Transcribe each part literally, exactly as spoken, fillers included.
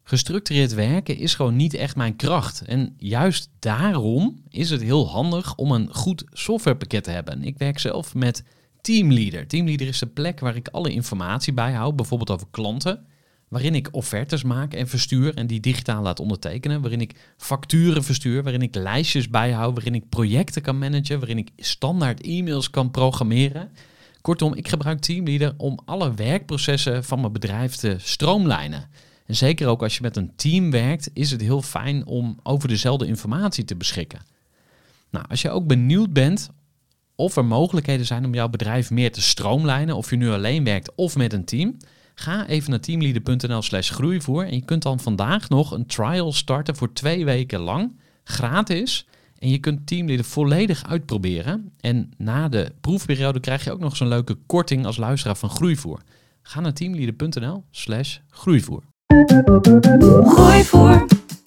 Gestructureerd werken is gewoon niet echt mijn kracht. En juist daarom is het heel handig om een goed softwarepakket te hebben. Ik werk zelf met Teamleader. Teamleader is de plek waar ik alle informatie bijhoud, bijvoorbeeld over klanten, waarin ik offertes maak en verstuur en die digitaal laat ondertekenen, waarin ik facturen verstuur, waarin ik lijstjes bijhoud, waarin ik projecten kan managen, waarin ik standaard e-mails kan programmeren. Kortom, ik gebruik Teamleader om alle werkprocessen van mijn bedrijf te stroomlijnen. En zeker ook als je met een team werkt, is het heel fijn om over dezelfde informatie te beschikken. Nou, als je ook benieuwd bent of er mogelijkheden zijn om jouw bedrijf meer te stroomlijnen, of je nu alleen werkt of met een team, ga even naar teamleader.nl slash groeivoer en je kunt dan vandaag nog een trial starten voor twee weken lang, gratis. En je kunt Teamleader volledig uitproberen. En na de proefperiode krijg je ook nog zo'n leuke korting als luisteraar van Groeivoer. Ga naar teamleader.nl slash groeivoer. Groeivoer.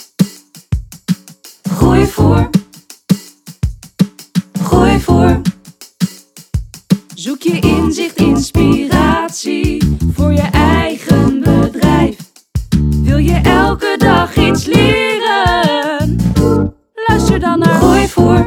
Groeivoer. Groeivoer. Zoek je inzicht, inspiratie voor je eigen bedrijf. Wil je elke dag iets leren? Luister dan naar Groeivoer.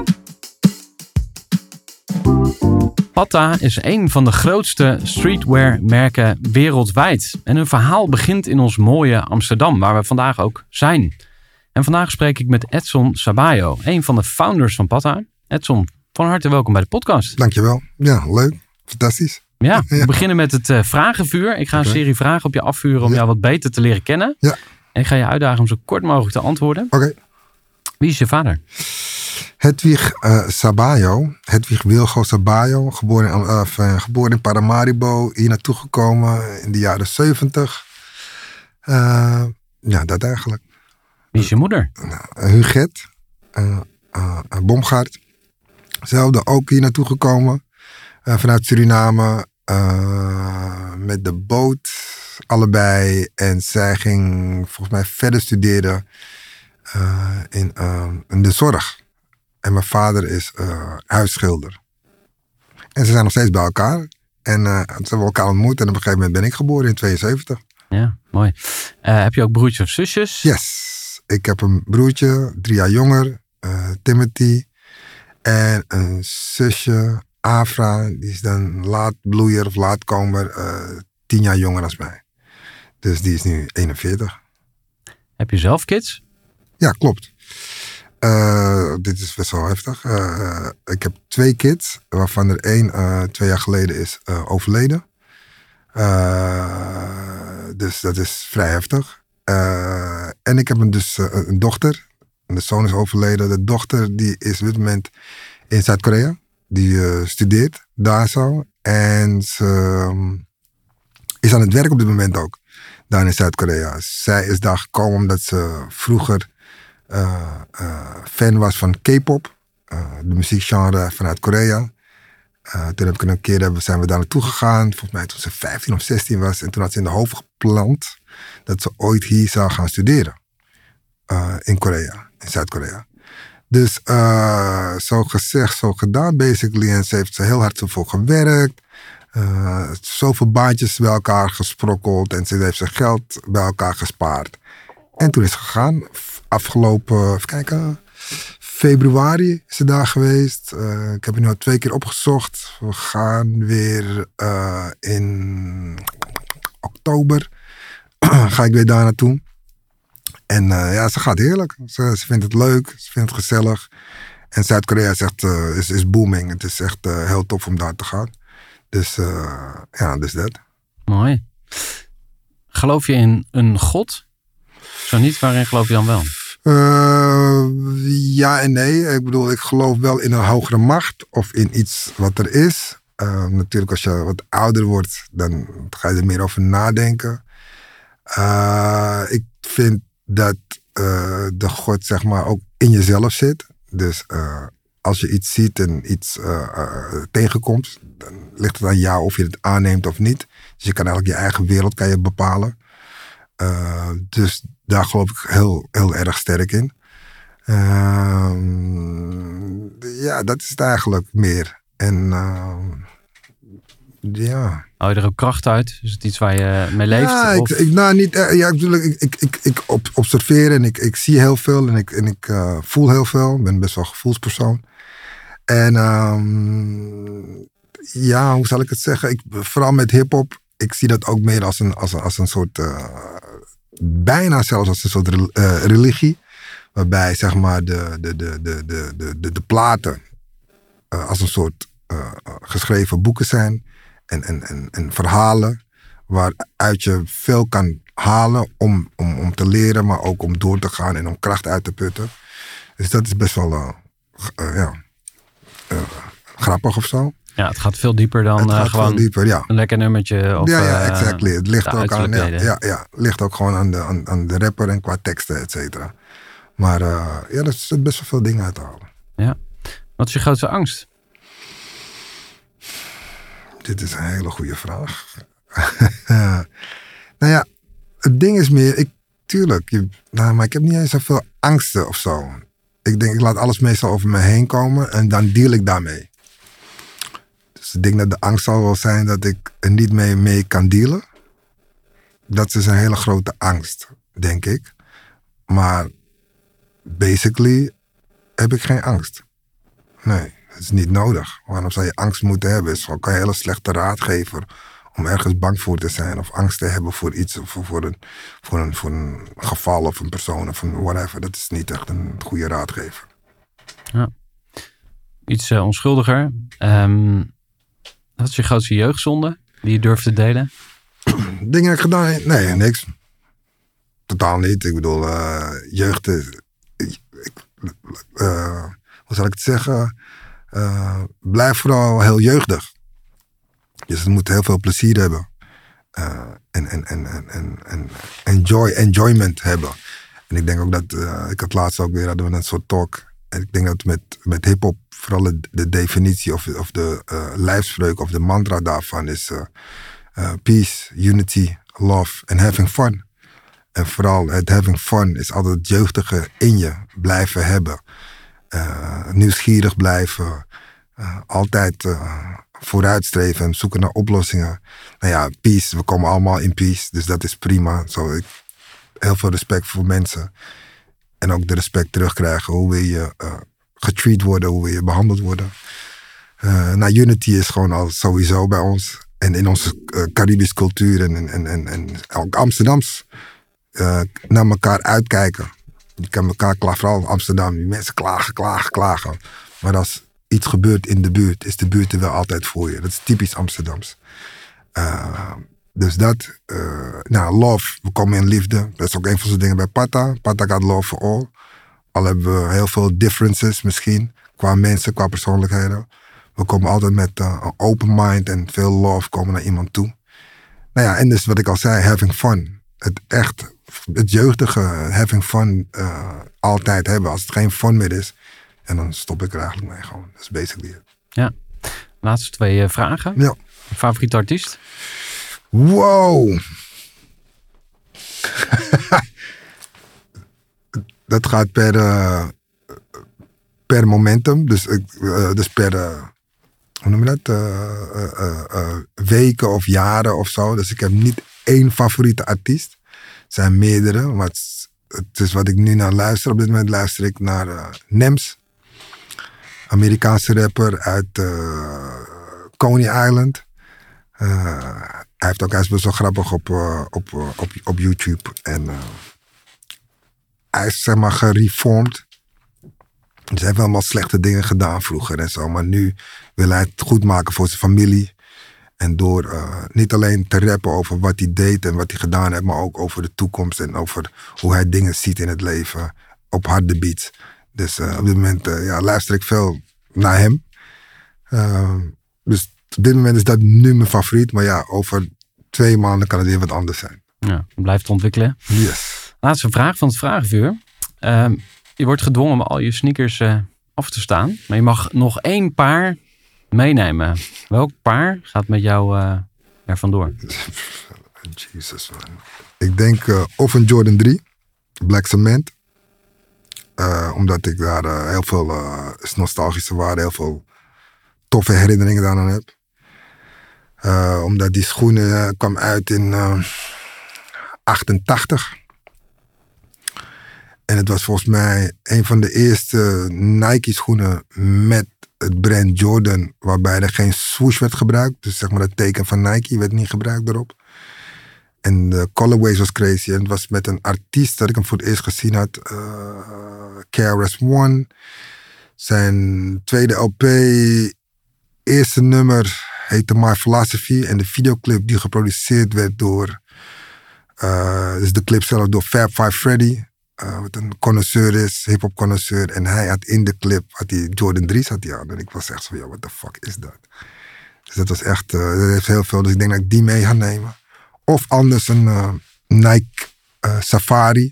Patta is een van de grootste streetwear-merken wereldwijd. En hun verhaal begint in ons mooie Amsterdam, waar we vandaag ook zijn. En vandaag spreek ik met Edson Sabayo, een van de founders van Patta. Edson, van harte welkom bij de podcast. Dankjewel. Ja, leuk. Fantastisch. Ja, we ja. beginnen met het uh, vragenvuur. Ik ga Okay. een serie vragen op je afvuren om ja. jou wat beter te leren kennen. Ja. En ik ga je uitdagen om zo kort mogelijk te antwoorden. Oké. Okay. Wie is je vader? Hedwig uh, Sabayo. Hedwig Wilgo Sabayo. Geboren in, uh, uh, geboren in Paramaribo. Hier naartoe gekomen in de jaren zeventig. Uh, ja, dat eigenlijk. Wie is je moeder? Uh, Huget. Uh, uh, Bomgaard. Zelfde ook hier naartoe gekomen. Uh, vanuit Suriname. Uh, met de boot. Allebei. En zij ging volgens mij verder studeren. Uh, in, uh, in de zorg. En mijn vader is uh, huisschilder. En ze zijn nog steeds bij elkaar. En uh, ze hebben elkaar ontmoet. En op een gegeven moment ben ik geboren in tweeënzeventig. Ja, mooi. Uh, heb je ook broertjes of zusjes? Yes. Ik heb een broertje, drie jaar jonger. Uh, Timothy. En een zusje, Afra. Die is dan laatbloeier of laatkomer. Uh, tien jaar jonger dan mij. Dus die is nu eenenveertig. Heb je zelf kids? Ja, klopt. Uh, dit is best wel heftig. Uh, ik heb twee kids, waarvan er één uh, twee jaar geleden is uh, overleden. Uh, dus dat is vrij heftig. Uh, en ik heb een, dus uh, een dochter. De zoon is overleden. De dochter die is op dit moment in Zuid-Korea. Die uh, studeert daar zo. En ze um, is aan het werk op dit moment ook. Daar in Zuid-Korea. Zij is daar gekomen omdat ze vroeger Uh, uh, fan was van K-pop, uh, de muziekgenre vanuit Korea. Uh, toen heb ik een keer, zijn we daar naartoe gegaan, volgens mij toen ze vijftien of zestien was. En toen had ze in de hoofd geplant dat ze ooit hier zou gaan studeren. Uh, in Korea, in Zuid-Korea. Dus uh, zo gezegd, zo gedaan basically. En ze heeft heel hard ervoor gewerkt. Uh, zoveel baantjes bij elkaar gesprokkeld. En ze heeft zijn geld bij elkaar gespaard. En toen is ze gegaan. Afgelopen, even kijken, februari is ze daar geweest. Uh, ik heb het nu al twee keer opgezocht. We gaan weer uh, in oktober ga ik weer daar naartoe. En uh, ja, ze gaat heerlijk. Ze, ze vindt het leuk, ze vindt het gezellig. En Zuid-Korea is echt uh, is, is booming. Het is echt uh, heel tof om daar te gaan. Dus uh, ja, dus dat. Mooi. Geloof je in een God? Zo niet, waarin geloof je dan wel? Uh, ja en nee. Ik bedoel, ik geloof wel in een hogere macht of in iets wat er is. Uh, natuurlijk, als je wat ouder wordt, dan ga je er meer over nadenken. Uh, ik vind dat uh, de God, zeg maar, ook in jezelf zit. Dus uh, als je iets ziet en iets uh, uh, tegenkomt, dan ligt het aan jou of je het aanneemt of niet. Dus je kan eigenlijk je eigen wereld kan je bepalen. Uh, dus daar geloof ik heel, heel erg sterk in. Uh, ja, dat is het eigenlijk meer. En uh, Ja. Haal je er ook kracht uit? Is het iets waar je mee leeft? Ja, of? ik, ik, nou, niet, ja, ik bedoel, ik, ik, ik, ik op, observeer en ik, ik zie heel veel en ik, en ik uh, voel heel veel. Ik ben best wel een gevoelspersoon. En um, ja, hoe zal ik het zeggen? Ik, vooral met hiphop, ik zie dat ook meer als een, als een, als een soort, uh, bijna zelfs als een soort uh, religie. Waarbij zeg maar de, de, de, de, de, de, de, de platen uh, als een soort uh, geschreven boeken zijn. En, en, en, en verhalen waaruit je veel kan halen om, om, om te leren, maar ook om door te gaan en om kracht uit te putten. Dus dat is best wel uh, uh, ja, uh, grappig of zo. Ja, het gaat veel dieper dan het gaat uh, gewoon veel dieper, ja. een lekker nummertje. Of, ja, ja, uh, exactly. Het ligt ook, aan, ja, uiterlijkheden. ja, ja, ligt ook gewoon aan de, aan, aan de rapper en qua teksten, et cetera. Maar uh, ja, er zit best wel veel dingen uit te halen. Ja. Wat is je grootste angst? Dit is een hele goede vraag. Nou ja, het ding is meer, ik, tuurlijk, je, nou, maar ik heb niet eens zoveel angsten of zo. Ik denk, ik laat alles meestal over me heen komen en dan deal ik daarmee. Dus ik denk dat de angst zal wel zijn dat ik er niet mee, mee kan dealen. Dat is een hele grote angst, denk ik. Maar basically heb ik geen angst. Nee. Het is niet nodig. Waarom zou je angst moeten hebben? Het is gewoon een hele slechte raadgever om ergens bang voor te zijn of angst te hebben voor iets of voor een, voor een, voor een geval of een persoon of een whatever. Dat is niet echt een goede raadgever. Ja. Iets uh, onschuldiger. Um, wat is je grootste jeugdzonde die je durft te delen? Dingen heb ik gedaan? Nee, niks. Totaal niet. Ik bedoel, uh, jeugd is... Ik, uh, hoe zal ik het zeggen? Uh, blijf vooral heel jeugdig. Dus het moet heel veel plezier hebben. Uh, en, en, en, en, en enjoy, enjoyment hebben. En ik denk ook dat, uh, ik had laatst ook weer, hadden we een soort talk. En ik denk dat met, met hiphop vooral de, de definitie of, of de uh, lijfspreuk of de mantra daarvan is uh, uh, peace, unity, love en having fun. En vooral het having fun is altijd het jeugdige in je blijven hebben. Uh, nieuwsgierig blijven. Uh, altijd uh, vooruitstreven en zoeken naar oplossingen. Nou ja, peace. We komen allemaal in peace. Dus dat is prima. Zo, ik, heel veel respect voor mensen. En ook de respect terugkrijgen. Hoe wil je uh, getreat worden. Hoe wil je behandeld worden. Uh, nou, unity is gewoon al sowieso bij ons. En in onze uh, Caribische cultuur. En, en, en, en ook Amsterdams. Uh, naar elkaar uitkijken. Je kan elkaar klagen, vooral in Amsterdam. Die mensen klagen, klagen, klagen. Maar als iets gebeurt in de buurt, is de buurt er wel altijd voor je. Dat is typisch Amsterdams. Uh, dus dat, uh, nou, love, we komen in liefde. Dat is ook een van de dingen bij Pata. Pata gaat love for all. Al hebben we heel veel differences misschien, qua mensen, qua persoonlijkheden. We komen altijd met uh, een open mind en veel love komen naar iemand toe. Nou ja, en dus wat ik al zei, having fun. Het echt, het jeugdige, having fun uh, altijd hebben. Als het geen fun meer is, en dan stop ik er eigenlijk mee gewoon. Dat is basically it. Ja. Laatste twee uh, vragen. Ja. Favoriete artiest? Wow. Dat gaat per, uh, per momentum. Dus, uh, dus per, uh, hoe noem je dat? Uh, uh, uh, uh, weken of jaren of zo. Dus ik heb niet één favoriete artiest. Het zijn meerdere. Maar het is, het is wat ik nu naar luister. Op dit moment luister ik naar uh, Nems. Amerikaanse rapper uit uh, Coney Island. Uh, hij, heeft ook, hij is best wel grappig op, uh, op, uh, op, op YouTube. En uh, hij is zeg maar gereformed. Dus hij heeft allemaal slechte dingen gedaan vroeger en zo. Maar nu wil hij het goed maken voor zijn familie. En door uh, niet alleen te rappen over wat hij deed en wat hij gedaan heeft. Maar ook over de toekomst en over hoe hij dingen ziet in het leven. Op harde beats. Dus uh, op dit moment uh, ja, luister ik veel naar hem. Uh, dus op dit moment is dat nu mijn favoriet. Maar ja, over twee maanden kan het weer wat anders zijn. Ja, blijft ontwikkelen. Yes. Laatste vraag van het vragenvuur. Uh, je wordt gedwongen om al je sneakers uh, af te staan. Maar je mag nog één paar meenemen. Welk paar gaat met jou uh, er vandoor? Jesus man. Ik denk uh, of een Jordan drie. Black Cement. Uh, omdat ik daar uh, heel veel uh, nostalgische waarde, heel veel toffe herinneringen daaraan heb. Uh, omdat die schoenen uh, kwam uit in uh, achtentachtig. En het was volgens mij een van de eerste Nike schoenen met het brand Jordan, waarbij er geen swoosh werd gebruikt. Dus zeg maar het teken van Nike werd niet gebruikt daarop. En de colorways was crazy. En het was met een artiest dat ik hem voor het eerst gezien had. Uh, K R S One. Zijn tweede L P, eerste nummer heette My Philosophy. En de videoclip die geproduceerd werd door... Uh, dus de clip zelf door Fab Five Freddy. Uh, wat een connoisseur is, hip-hop connoisseur. En hij had in de clip, had hij Jordan drie's had hij aan. En ik was echt zo van, ja, what the fuck is dat? Dus dat was echt, uh, dat heeft heel veel. Dus ik denk dat ik die mee ga nemen. Of anders een uh, Nike uh, Safari.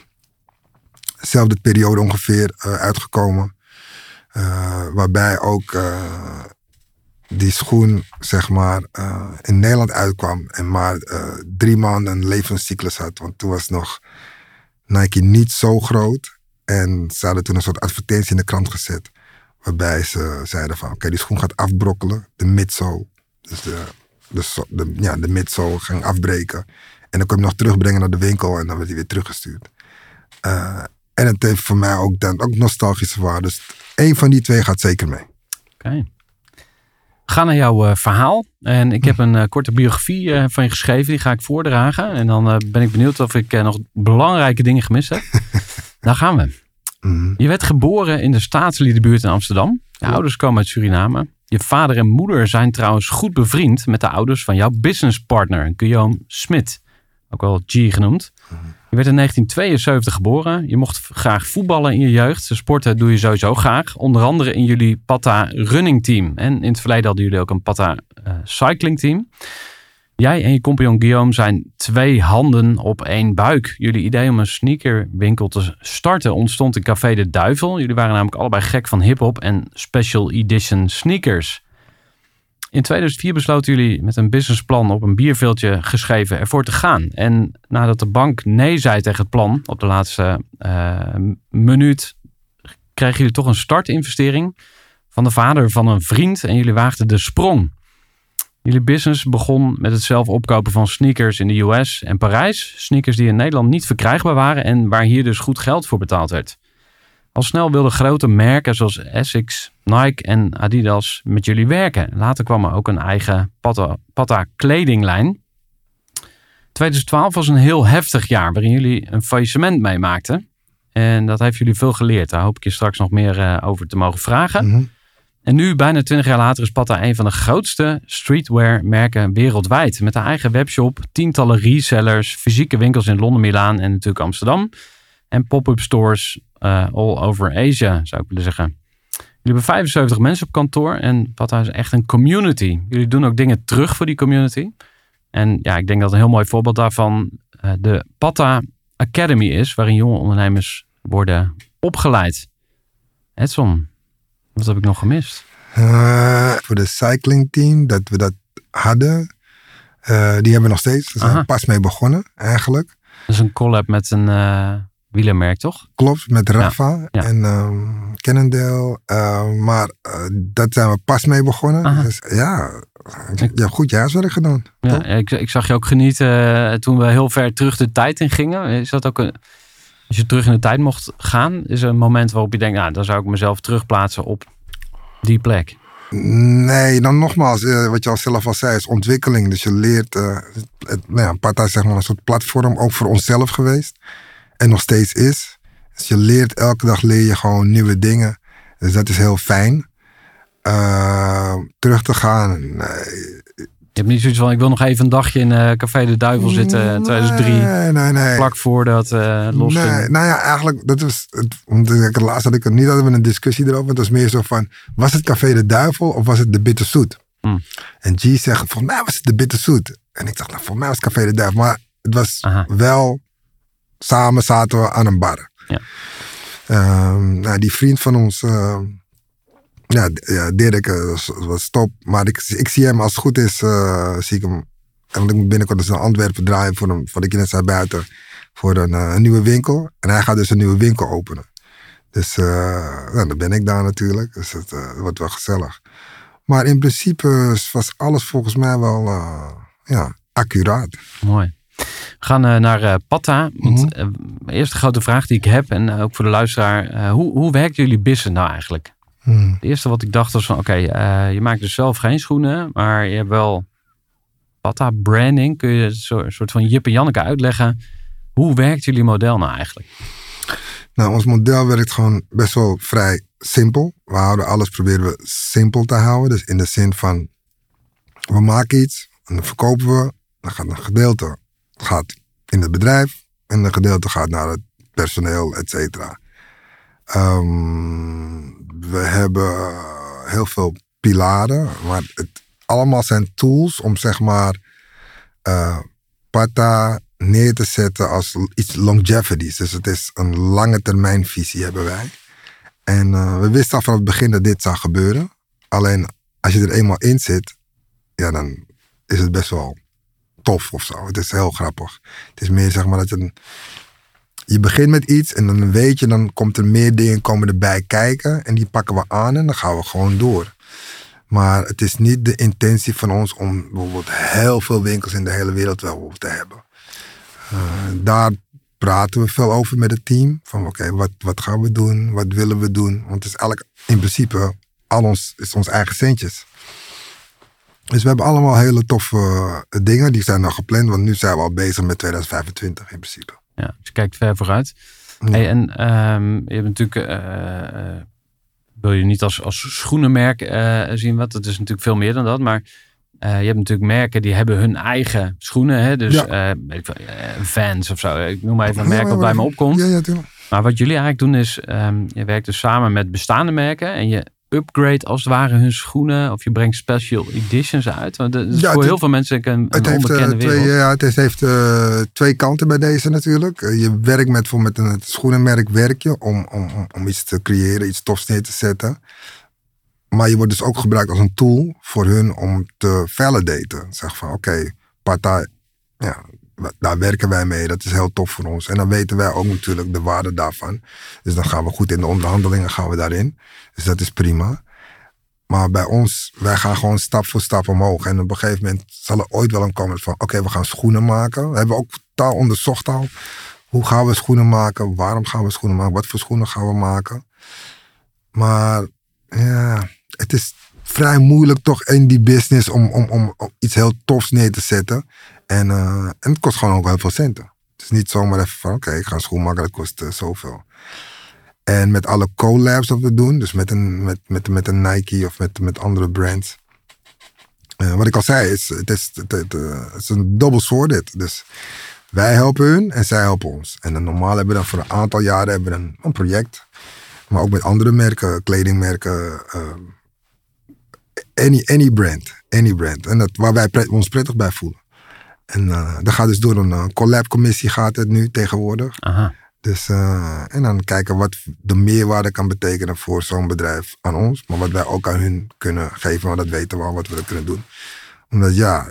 Zelfde periode ongeveer uh, uitgekomen. Uh, waarbij ook uh, die schoen, zeg maar, uh, in Nederland uitkwam. En maar uh, drie maanden een levenscyclus had. Want toen was nog Nike niet zo groot. En ze hadden toen een soort advertentie in de krant gezet. Waarbij ze zeiden van, oké, okay, die schoen gaat afbrokkelen. De midsole. Dus de, de, de, ja, de midsole ging afbreken. En dan kon je hem nog terugbrengen naar de winkel. En dan werd hij weer teruggestuurd. Uh, en het heeft voor mij ook, dan, ook nostalgische waarde. Dus één van die twee gaat zeker mee. Oké. Okay. We gaan naar jouw uh, verhaal. En ik heb een uh, korte biografie uh, van je geschreven. Die ga ik voordragen. En dan uh, ben ik benieuwd of ik uh, nog belangrijke dingen gemist heb. Daar gaan we. Mm. Je werd geboren in de Staatsliedenbuurt in Amsterdam. Je ja. ouders komen uit Suriname. Je vader en moeder zijn trouwens goed bevriend met de ouders van jouw businesspartner, Guillaume Smit. Ook wel G genoemd. Mm. Je werd in negentien tweeënzeventig geboren. Je mocht graag voetballen in je jeugd. Sporten doe je sowieso graag. Onder andere in jullie Pata running team. En in het verleden hadden jullie ook een Pata uh, cycling team. Jij en je compagnon Guillaume zijn twee handen op één buik. Jullie idee om een sneakerwinkel te starten ontstond in Café de Duivel. Jullie waren namelijk allebei gek van hiphop en special edition sneakers. In tweeduizend vier besloten jullie met een businessplan op een bierveeltje geschreven ervoor te gaan. En nadat de bank nee zei tegen het plan op de laatste uh, minuut, kregen jullie toch een startinvestering van de vader van een vriend en jullie waagden de sprong. Jullie business begon met het zelf opkopen van sneakers in de U S en Parijs. Sneakers die in Nederland niet verkrijgbaar waren en waar hier dus goed geld voor betaald werd. Al snel wilden grote merken zoals Essex, Nike en Adidas met jullie werken. Later kwam er ook een eigen Pata, Pata kledinglijn. tweeduizend twaalf was een heel heftig jaar waarin jullie een faillissement meemaakten. En dat heeft jullie veel geleerd. Daar hoop ik je straks nog meer uh, over te mogen vragen. Mm-hmm. En nu, bijna twintig jaar later, is Pata een van de grootste streetwear merken wereldwijd. Met een eigen webshop, tientallen resellers, fysieke winkels in Londen, Milaan en natuurlijk Amsterdam. En pop-up stores uh, all over Asia, zou ik willen zeggen. Jullie hebben vijfenzeventig mensen op kantoor en Pata is echt een community. Jullie doen ook dingen terug voor die community. En ja, ik denk dat een heel mooi voorbeeld daarvan uh, de Pata Academy is, waarin jonge ondernemers worden opgeleid. Edson, wat heb ik nog gemist? Uh, voor de cyclingteam, dat we dat hadden, uh, die hebben we nog steeds. We zijn Aha. pas mee begonnen, eigenlijk. Dat is een collab met een uh, wielermerk, toch? Klopt, met Rafa ja, ja. en um, Cannondale. Uh, maar uh, dat zijn we pas mee begonnen. Dus ja, je hebt goed je huiswerk gedaan. Ja, ik, ik zag je ook genieten uh, toen we heel ver terug de tijd in gingen. Is dat ook een... Als je terug in de tijd mocht gaan, is er een moment waarop je denkt, nou, dan zou ik mezelf terugplaatsen op die plek. Nee, dan nogmaals, wat je al zelf al zei, is ontwikkeling. Dus je leert, uh, het, nou ja, Pata is zeg maar een soort platform, ook voor onszelf geweest. En nog steeds is. Dus je leert, elke dag leer je gewoon nieuwe dingen. Dus dat is heel fijn. Uh, terug te gaan, nee. Je hebt niet zoiets van, ik wil nog even een dagje in uh, Café de Duivel zitten, nee, tweeduizend drie. Nee, nee, nee. Vlak voordat uh, het losging. Nee, nou ja, eigenlijk, dat was, het, laatst had ik het niet, hadden we een discussie erover. Het was meer zo van, was het Café de Duivel of was het de Bitterzoet? Mm. En G zegt, volgens mij was het de Bitterzoet. En ik dacht, nou, volgens mij was het Café de Duivel. Maar het was Aha. wel, samen zaten we aan een bar. Ja. Um, nou, die vriend van ons... Uh, Ja, ja, Dirk was, was top. Maar ik, ik zie hem als het goed is, uh, zie ik hem. En ik moet binnenkort dus naar Antwerpen draaien voor een, wat ik net zei buiten, voor een, uh, een nieuwe winkel. En hij gaat dus een nieuwe winkel openen. Dus uh, nou, dan ben ik daar natuurlijk. Dus het uh, wordt wel gezellig. Maar in principe was alles volgens mij wel uh, ja, accuraat. Mooi. We gaan uh, naar uh, Patta. Want Mm-hmm. uh, eerste grote vraag die ik heb, en uh, ook voor de luisteraar. Uh, hoe, hoe werkt jullie business nou eigenlijk? Hmm. Het eerste wat ik dacht was van, oké, okay, uh, je maakt dus zelf geen schoenen, maar je hebt wel Patta branding. Kun je een soort van Jip en Janneke uitleggen? Hoe werkt jullie model nou eigenlijk? Nou, ons model werkt gewoon best wel vrij simpel. We houden alles, proberen we simpel te houden. Dus in de zin van, we maken iets en dan verkopen we. Dan gaat een gedeelte gaat in het bedrijf en een gedeelte gaat naar het personeel, et cetera. Um, we hebben heel veel pilaren, maar het allemaal zijn tools om zeg maar uh, Patta neer te zetten als iets longevities. Dus het is een lange termijn visie hebben wij. En uh, we wisten al vanaf het begin dat dit zou gebeuren. Alleen als je er eenmaal in zit, ja, dan is het best wel tof of zo. Het is heel grappig. Het is meer zeg maar dat je een, je begint met iets en dan weet je, dan komt er meer dingen komen erbij kijken en die pakken we aan en dan gaan we gewoon door. Maar het is niet de intentie van ons om bijvoorbeeld heel veel winkels in de hele wereld wel te hebben. Uh, daar praten we veel over met het team. Van oké, okay, wat, wat gaan we doen? Wat willen we doen? Want het is eigenlijk in principe al ons, is ons eigen centjes. Dus we hebben allemaal hele toffe uh, dingen. Die zijn nog gepland, want nu zijn we al bezig met tweeduizend vijfentwintig in principe. Ja, dus je kijkt ver vooruit. Ja. Hey, en um, je hebt natuurlijk... Uh, uh, wil je niet als, als schoenenmerk uh, zien wat? Het is natuurlijk veel meer dan dat. Maar uh, je hebt natuurlijk merken die hebben hun eigen schoenen. Hè? Dus ja. uh, weet ik, uh, Vans of zo. Ik noem maar even een merk ja, wat bij me opkomt. Ja, ja, tuurlijk. Maar wat jullie eigenlijk doen is... Um, je werkt dus samen met bestaande merken. En je upgrade als het ware hun schoenen. Of je brengt special editions uit. Want dat is ja, voor het, heel veel mensen een, een het onbekende heeft, uh, twee, wereld. Ja, het heeft uh, twee kanten bij deze natuurlijk. Uh, je werkt met, met een schoenenmerk werk je om, om, om, om iets te creëren. Iets tofs neer te zetten. Maar je wordt dus ook gebruikt als een tool voor hun om te validaten. Zeg van oké, okay, Patta, ja, daar werken wij mee. Dat is heel tof voor ons. En dan weten wij ook natuurlijk de waarde daarvan. Dus dan gaan we goed in de onderhandelingen gaan we daarin. Dus dat is prima. Maar bij ons, wij gaan gewoon stap voor stap omhoog. En op een gegeven moment zal er ooit wel een komen van oké, okay, we gaan schoenen maken. We hebben ook taal onderzocht al. Hoe gaan we schoenen maken? Waarom gaan we schoenen maken? Wat voor schoenen gaan we maken? Maar ja, het is vrij moeilijk toch in die business om, om, om, om iets heel tofs neer te zetten. En, uh, en het kost gewoon ook heel veel centen. Het is niet zomaar even van oké, okay, ik ga een schoen maken, dat kost uh, zoveel. En met alle collabs dat we doen, dus met een, met, met, met een Nike of met, met andere brands. Uh, wat ik al zei, is, het, is, het, het, uh, het is een double sword dit. Dus wij helpen hun en zij helpen ons. En dan normaal hebben we dan voor een aantal jaren hebben we een, een project. Maar ook met andere merken, kledingmerken. Uh, any, any brand. Any brand. En dat, waar wij pret, ons prettig bij voelen. En uh, dat gaat dus door een uh, collab-commissie gaat het nu tegenwoordig. Aha. Dus, uh, en dan kijken wat de meerwaarde kan betekenen voor zo'n bedrijf aan ons. Maar wat wij ook aan hun kunnen geven, want dat weten we al wat we dat kunnen doen. Omdat ja...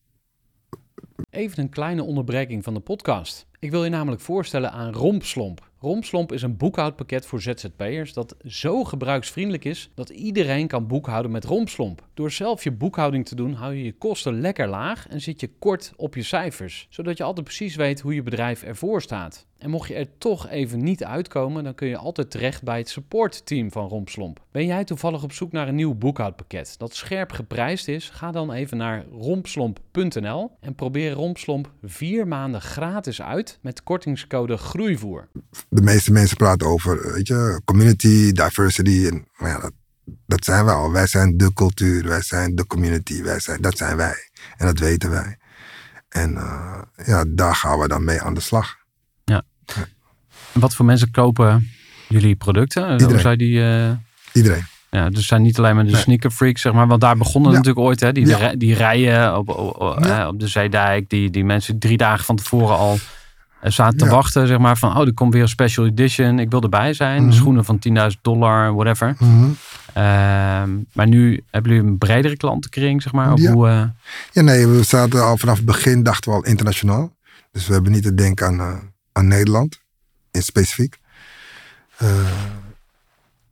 Even een kleine onderbreking van de podcast. Ik wil je namelijk voorstellen aan Rompslomp. Rompslomp is een boekhoudpakket voor Z Z P'ers dat zo gebruiksvriendelijk is dat iedereen kan boekhouden met Rompslomp. Door zelf je boekhouding te doen hou je je kosten lekker laag en zit je kort op je cijfers, zodat je altijd precies weet hoe je bedrijf ervoor staat. En mocht je er toch even niet uitkomen, dan kun je altijd terecht bij het supportteam van Rompslomp. Ben jij toevallig op zoek naar een nieuw boekhoudpakket dat scherp geprijsd is? Ga dan even naar rompslomp punt n l en probeer Rompslomp vier maanden gratis uit met kortingscode GROEIVOER. De meeste mensen praten over, weet je, community, diversity. En, maar ja, dat, dat zijn wij al. Wij zijn de cultuur, wij zijn de community, wij zijn, dat zijn wij. En dat weten wij. En uh, ja, daar gaan we dan mee aan de slag. Ja. ja. Wat voor mensen kopen jullie producten? Iedereen. Zou die, uh... Iedereen. Ja, dus zijn niet alleen maar de nee. sneakerfreaks, zeg maar. Want daar begonnen ja. natuurlijk ooit, hè. Die, ja. die rijen op, op, op, ja. uh, op de Zeedijk. Die, die mensen drie dagen van tevoren al uh, zaten te ja. wachten, zeg maar. Van, oh, er komt weer een special edition. Ik wil erbij zijn. Mm-hmm. Schoenen van tienduizend dollar, whatever. Mm-hmm. Uh, maar nu hebben jullie een bredere klantenkring, zeg maar. Of ja. Hoe, uh... ja, nee, we zaten al vanaf het begin, dachten we al internationaal. Dus we hebben niet te denken aan, uh, aan Nederland, in specifiek. Uh,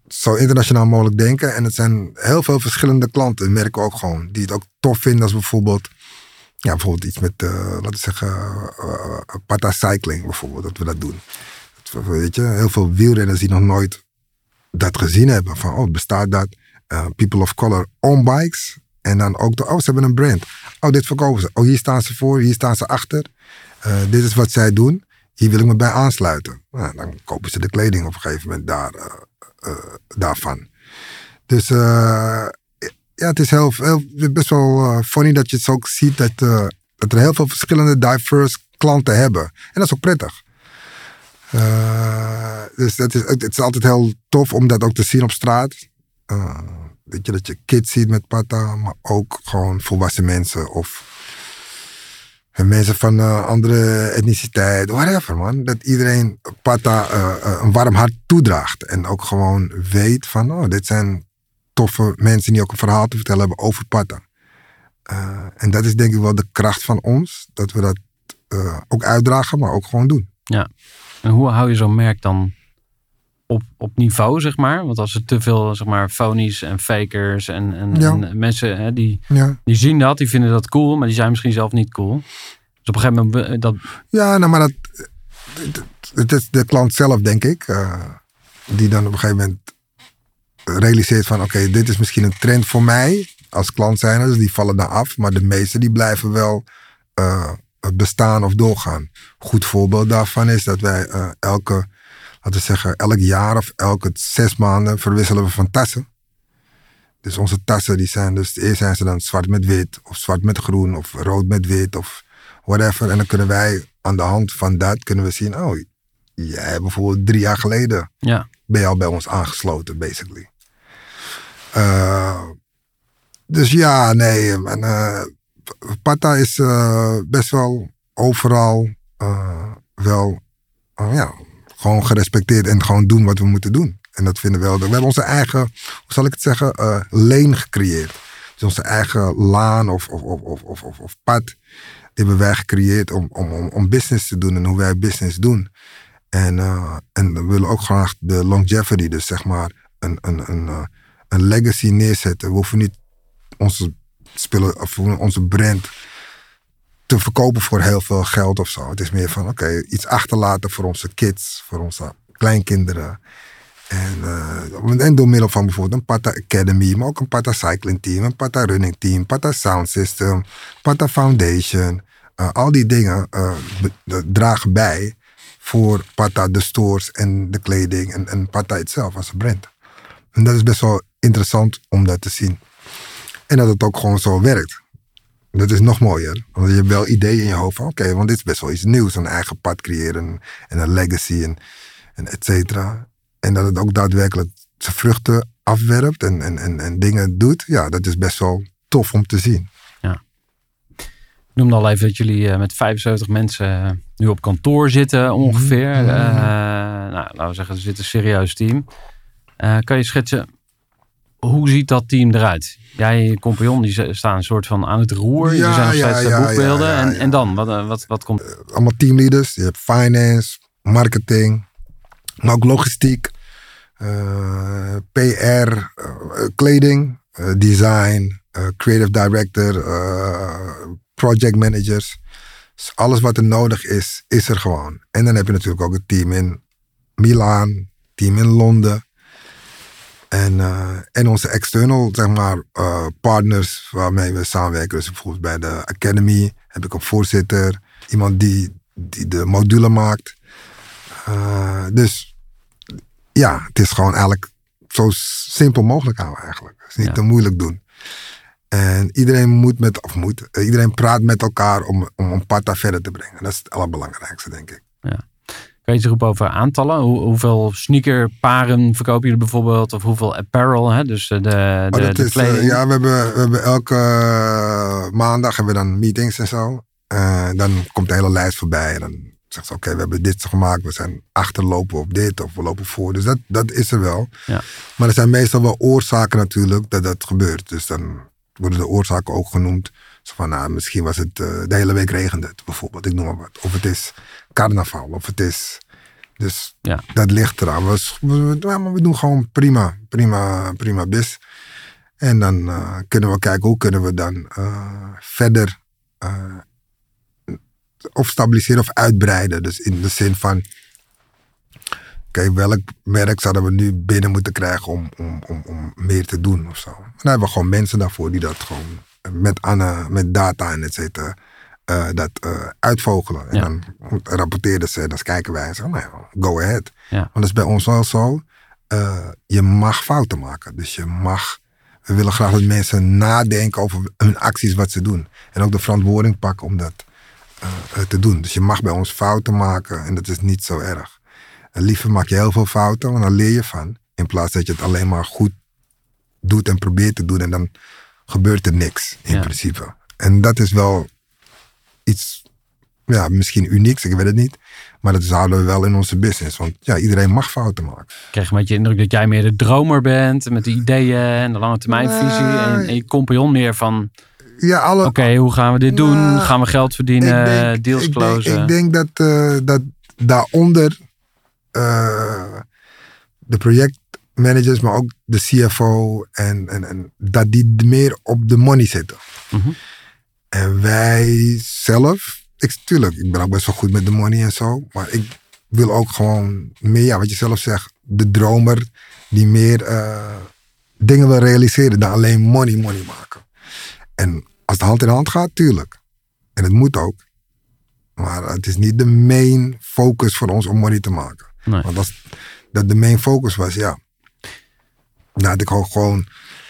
zo internationaal mogelijk denken. En het zijn heel veel verschillende klanten, merken we ook gewoon. Die het ook tof vinden als bijvoorbeeld... Ja, bijvoorbeeld iets met, uh, laten we zeggen, uh, Pata Cycling bijvoorbeeld. Dat we dat doen. Dat we, weet je, heel veel wielrenners die nog nooit dat gezien hebben. Van, oh, bestaat dat? Uh, people of color on bikes. En dan ook, de, oh, ze hebben een brand. Oh, dit verkopen ze. Oh, hier staan ze voor, hier staan ze achter. Uh, dit is wat zij doen. Hier wil ik me bij aansluiten. Nou, dan kopen ze de kleding op een gegeven moment daar, uh, uh, daarvan. Dus uh, ja, het is heel, heel, best wel uh, funny dat je het ook ziet dat, uh, dat er heel veel verschillende diverse klanten hebben. En dat is ook prettig. Uh, dus dat is, het is altijd heel tof om dat ook te zien op straat. Uh, weet je, dat je kids ziet met Pata, maar ook gewoon volwassen mensen of mensen van uh, andere etniciteit, whatever man. Dat iedereen Pata uh, uh, een warm hart toedraagt en ook gewoon weet van, oh, dit zijn toffe mensen die ook een verhaal te vertellen hebben over Pata. Uh, en dat is denk ik wel de kracht van ons, dat we dat uh, ook uitdragen, maar ook gewoon doen. Ja, en hoe hou je zo'n merk dan op, op niveau, zeg maar? Want als er te veel, zeg maar, phonies en fakers en, en, ja. en mensen, hè, die, Ja. die zien dat, die vinden dat cool, maar die zijn misschien zelf niet cool. Dus op een gegeven moment, dat... Ja, nou, maar dat, het is de klant zelf, denk ik, uh, die dan op een gegeven moment realiseert van, oké, okay, dit is misschien een trend voor mij als klant zijn, dus die vallen dan af, maar de meeste die blijven wel uh, bestaan of doorgaan. Goed voorbeeld daarvan is dat wij uh, elke, laten we zeggen, elk jaar of elke zes maanden verwisselen we van tassen. Dus onze tassen, die zijn dus, eerst zijn ze dan zwart met wit, of zwart met groen, of rood met wit, of whatever. En dan kunnen wij aan de hand van dat kunnen we zien, oh, jij bijvoorbeeld drie jaar geleden Ja. ben je al bij ons aangesloten, basically. Uh, dus ja, nee, en, uh, Pata is uh, best wel overal uh, wel, uh, ja, gewoon gerespecteerd en gewoon doen wat we moeten doen. En dat vinden we wel. We hebben onze eigen, hoe zal ik het zeggen, uh, lane gecreëerd. Dus onze eigen laan of, of, of, of, of, of pad, die hebben wij gecreëerd om, om, om, om business te doen en hoe wij business doen. En, uh, en we willen ook graag de longevity, dus zeg maar een, een, een, uh, een legacy neerzetten. We hoeven niet onze spullen of onze brand te verkopen voor heel veel geld of zo. Het is meer van, oké, okay, iets achterlaten voor onze kids, voor onze kleinkinderen. En, uh, en door middel van bijvoorbeeld een Pata Academy, maar ook een Pata Cycling Team, een Pata Running Team, Pata Sound System, Pata Foundation. Uh, al die dingen uh, be- dragen bij voor Pata, de stores en de kleding en, en Pata itself als een brand. En dat is best wel interessant om dat te zien. En dat het ook gewoon zo werkt. Dat is nog mooier. Want je hebt wel ideeën in je hoofd van, oké, okay, want dit is best wel iets nieuws. Een eigen pad creëren en een legacy en, en et cetera. En dat het ook daadwerkelijk zijn vruchten afwerpt en, en, en, en dingen doet. Ja, dat is best wel tof om te zien. Ja. Ik noemde al even dat jullie uh, met vijfenzeventig mensen uh, nu op kantoor zitten ongeveer. Mm-hmm. Uh, nou, laten we zeggen, er zit een serieus team. Uh, kan je schetsen, hoe ziet dat team eruit? Jij en je compagnon die staan een soort van aan het roer. Ja, die zijn nog steeds ja, ja, boekbeelden. Ja, ja, ja. En, en dan, wat, wat, wat komt? Uh, allemaal teamleaders. Je hebt finance, marketing, maar ook logistiek, uh, P R, uh, kleding, uh, design, uh, creative director, uh, project managers. Dus alles wat er nodig is, is er gewoon. En dan heb je natuurlijk ook een team in Milaan, team in Londen. En, uh, en onze external, zeg maar, uh, partners waarmee we samenwerken. Dus bijvoorbeeld bij de Academy heb ik een voorzitter. Iemand die, die de module maakt. Uh, dus ja, het is gewoon eigenlijk zo simpel mogelijk houden eigenlijk. Het is niet ja. te moeilijk doen. En iedereen moet met, of moet, iedereen praat met elkaar om, om een Pata verder te brengen. Dat is het allerbelangrijkste, denk ik. Ja. Kan je iets roepen over aantallen? Hoe, hoeveel sneakerparen verkopen jullie bijvoorbeeld? Of hoeveel apparel? Hè? Dus de, de, oh, dat de is, kleding. Uh, ja, we hebben, we hebben elke uh, maandag hebben we dan meetings en zo. Uh, dan komt de hele lijst voorbij. En dan zegt ze, oké, okay, we hebben dit gemaakt. We zijn achterlopen op dit of we lopen voor. Dus dat, dat is er wel. Ja. Maar er zijn meestal wel oorzaken natuurlijk dat dat gebeurt. Dus dan worden de oorzaken ook genoemd. Zo van, nou, misschien was het uh, de hele week regende het bijvoorbeeld. Ik noem maar wat. Of het is carnaval. Of het is Dus Ja. dat ligt eraan. We, we, we, we doen gewoon prima, prima, prima bis. En dan uh, kunnen we kijken hoe kunnen we dan uh, verder uh, of stabiliseren of uitbreiden. Dus in de zin van, oké, welk merk zouden we nu binnen moeten krijgen om, om, om, om meer te doen of zo. En dan hebben we gewoon mensen daarvoor die dat gewoon met, Anna, met data en et cetera uh, dat uh, uitvogelen. En Ja. dan rapporteerden ze en dan kijken wij en zeggen, nou ja, go ahead. Ja. Want dat is bij ons wel zo, uh, je mag fouten maken. Dus je mag, we willen graag dat mensen nadenken over hun acties, wat ze doen. En ook de verantwoording pakken om dat uh, te doen. Dus je mag bij ons fouten maken en dat is niet zo erg. En liever maak je heel veel fouten, want dan leer je van. In plaats dat je het alleen maar goed doet en probeert te doen en dan gebeurt er niks in Ja. principe. En dat is wel iets, ja, misschien unieks, ik weet het niet. Maar dat houden we wel in onze business. Want ja, iedereen mag fouten maken. Ik kreeg een beetje de indruk dat jij meer de dromer bent. Met de ideeën en de lange termijnvisie. Nee. En, en je compagnon meer van, Ja, alle, oké, okay, hoe gaan we dit doen? Nou, Gaan we geld verdienen? ik denk, deals ik closen? Denk, ik denk dat, uh, dat daaronder uh, de projectmanagers, maar ook de C F O en, en, en dat die meer op de money zitten. Mm-hmm. En wij zelf, ik, tuurlijk, ik ben ook best wel goed met de money en zo, maar ik wil ook gewoon meer, ja, wat je zelf zegt, de dromer die meer uh, dingen wil realiseren dan alleen money, money maken. En als het hand in hand gaat, tuurlijk. En het moet ook. Maar het is niet de main focus voor ons om money te maken. Nee. Want als dat de main focus was, ja. Dan had ik ook gewoon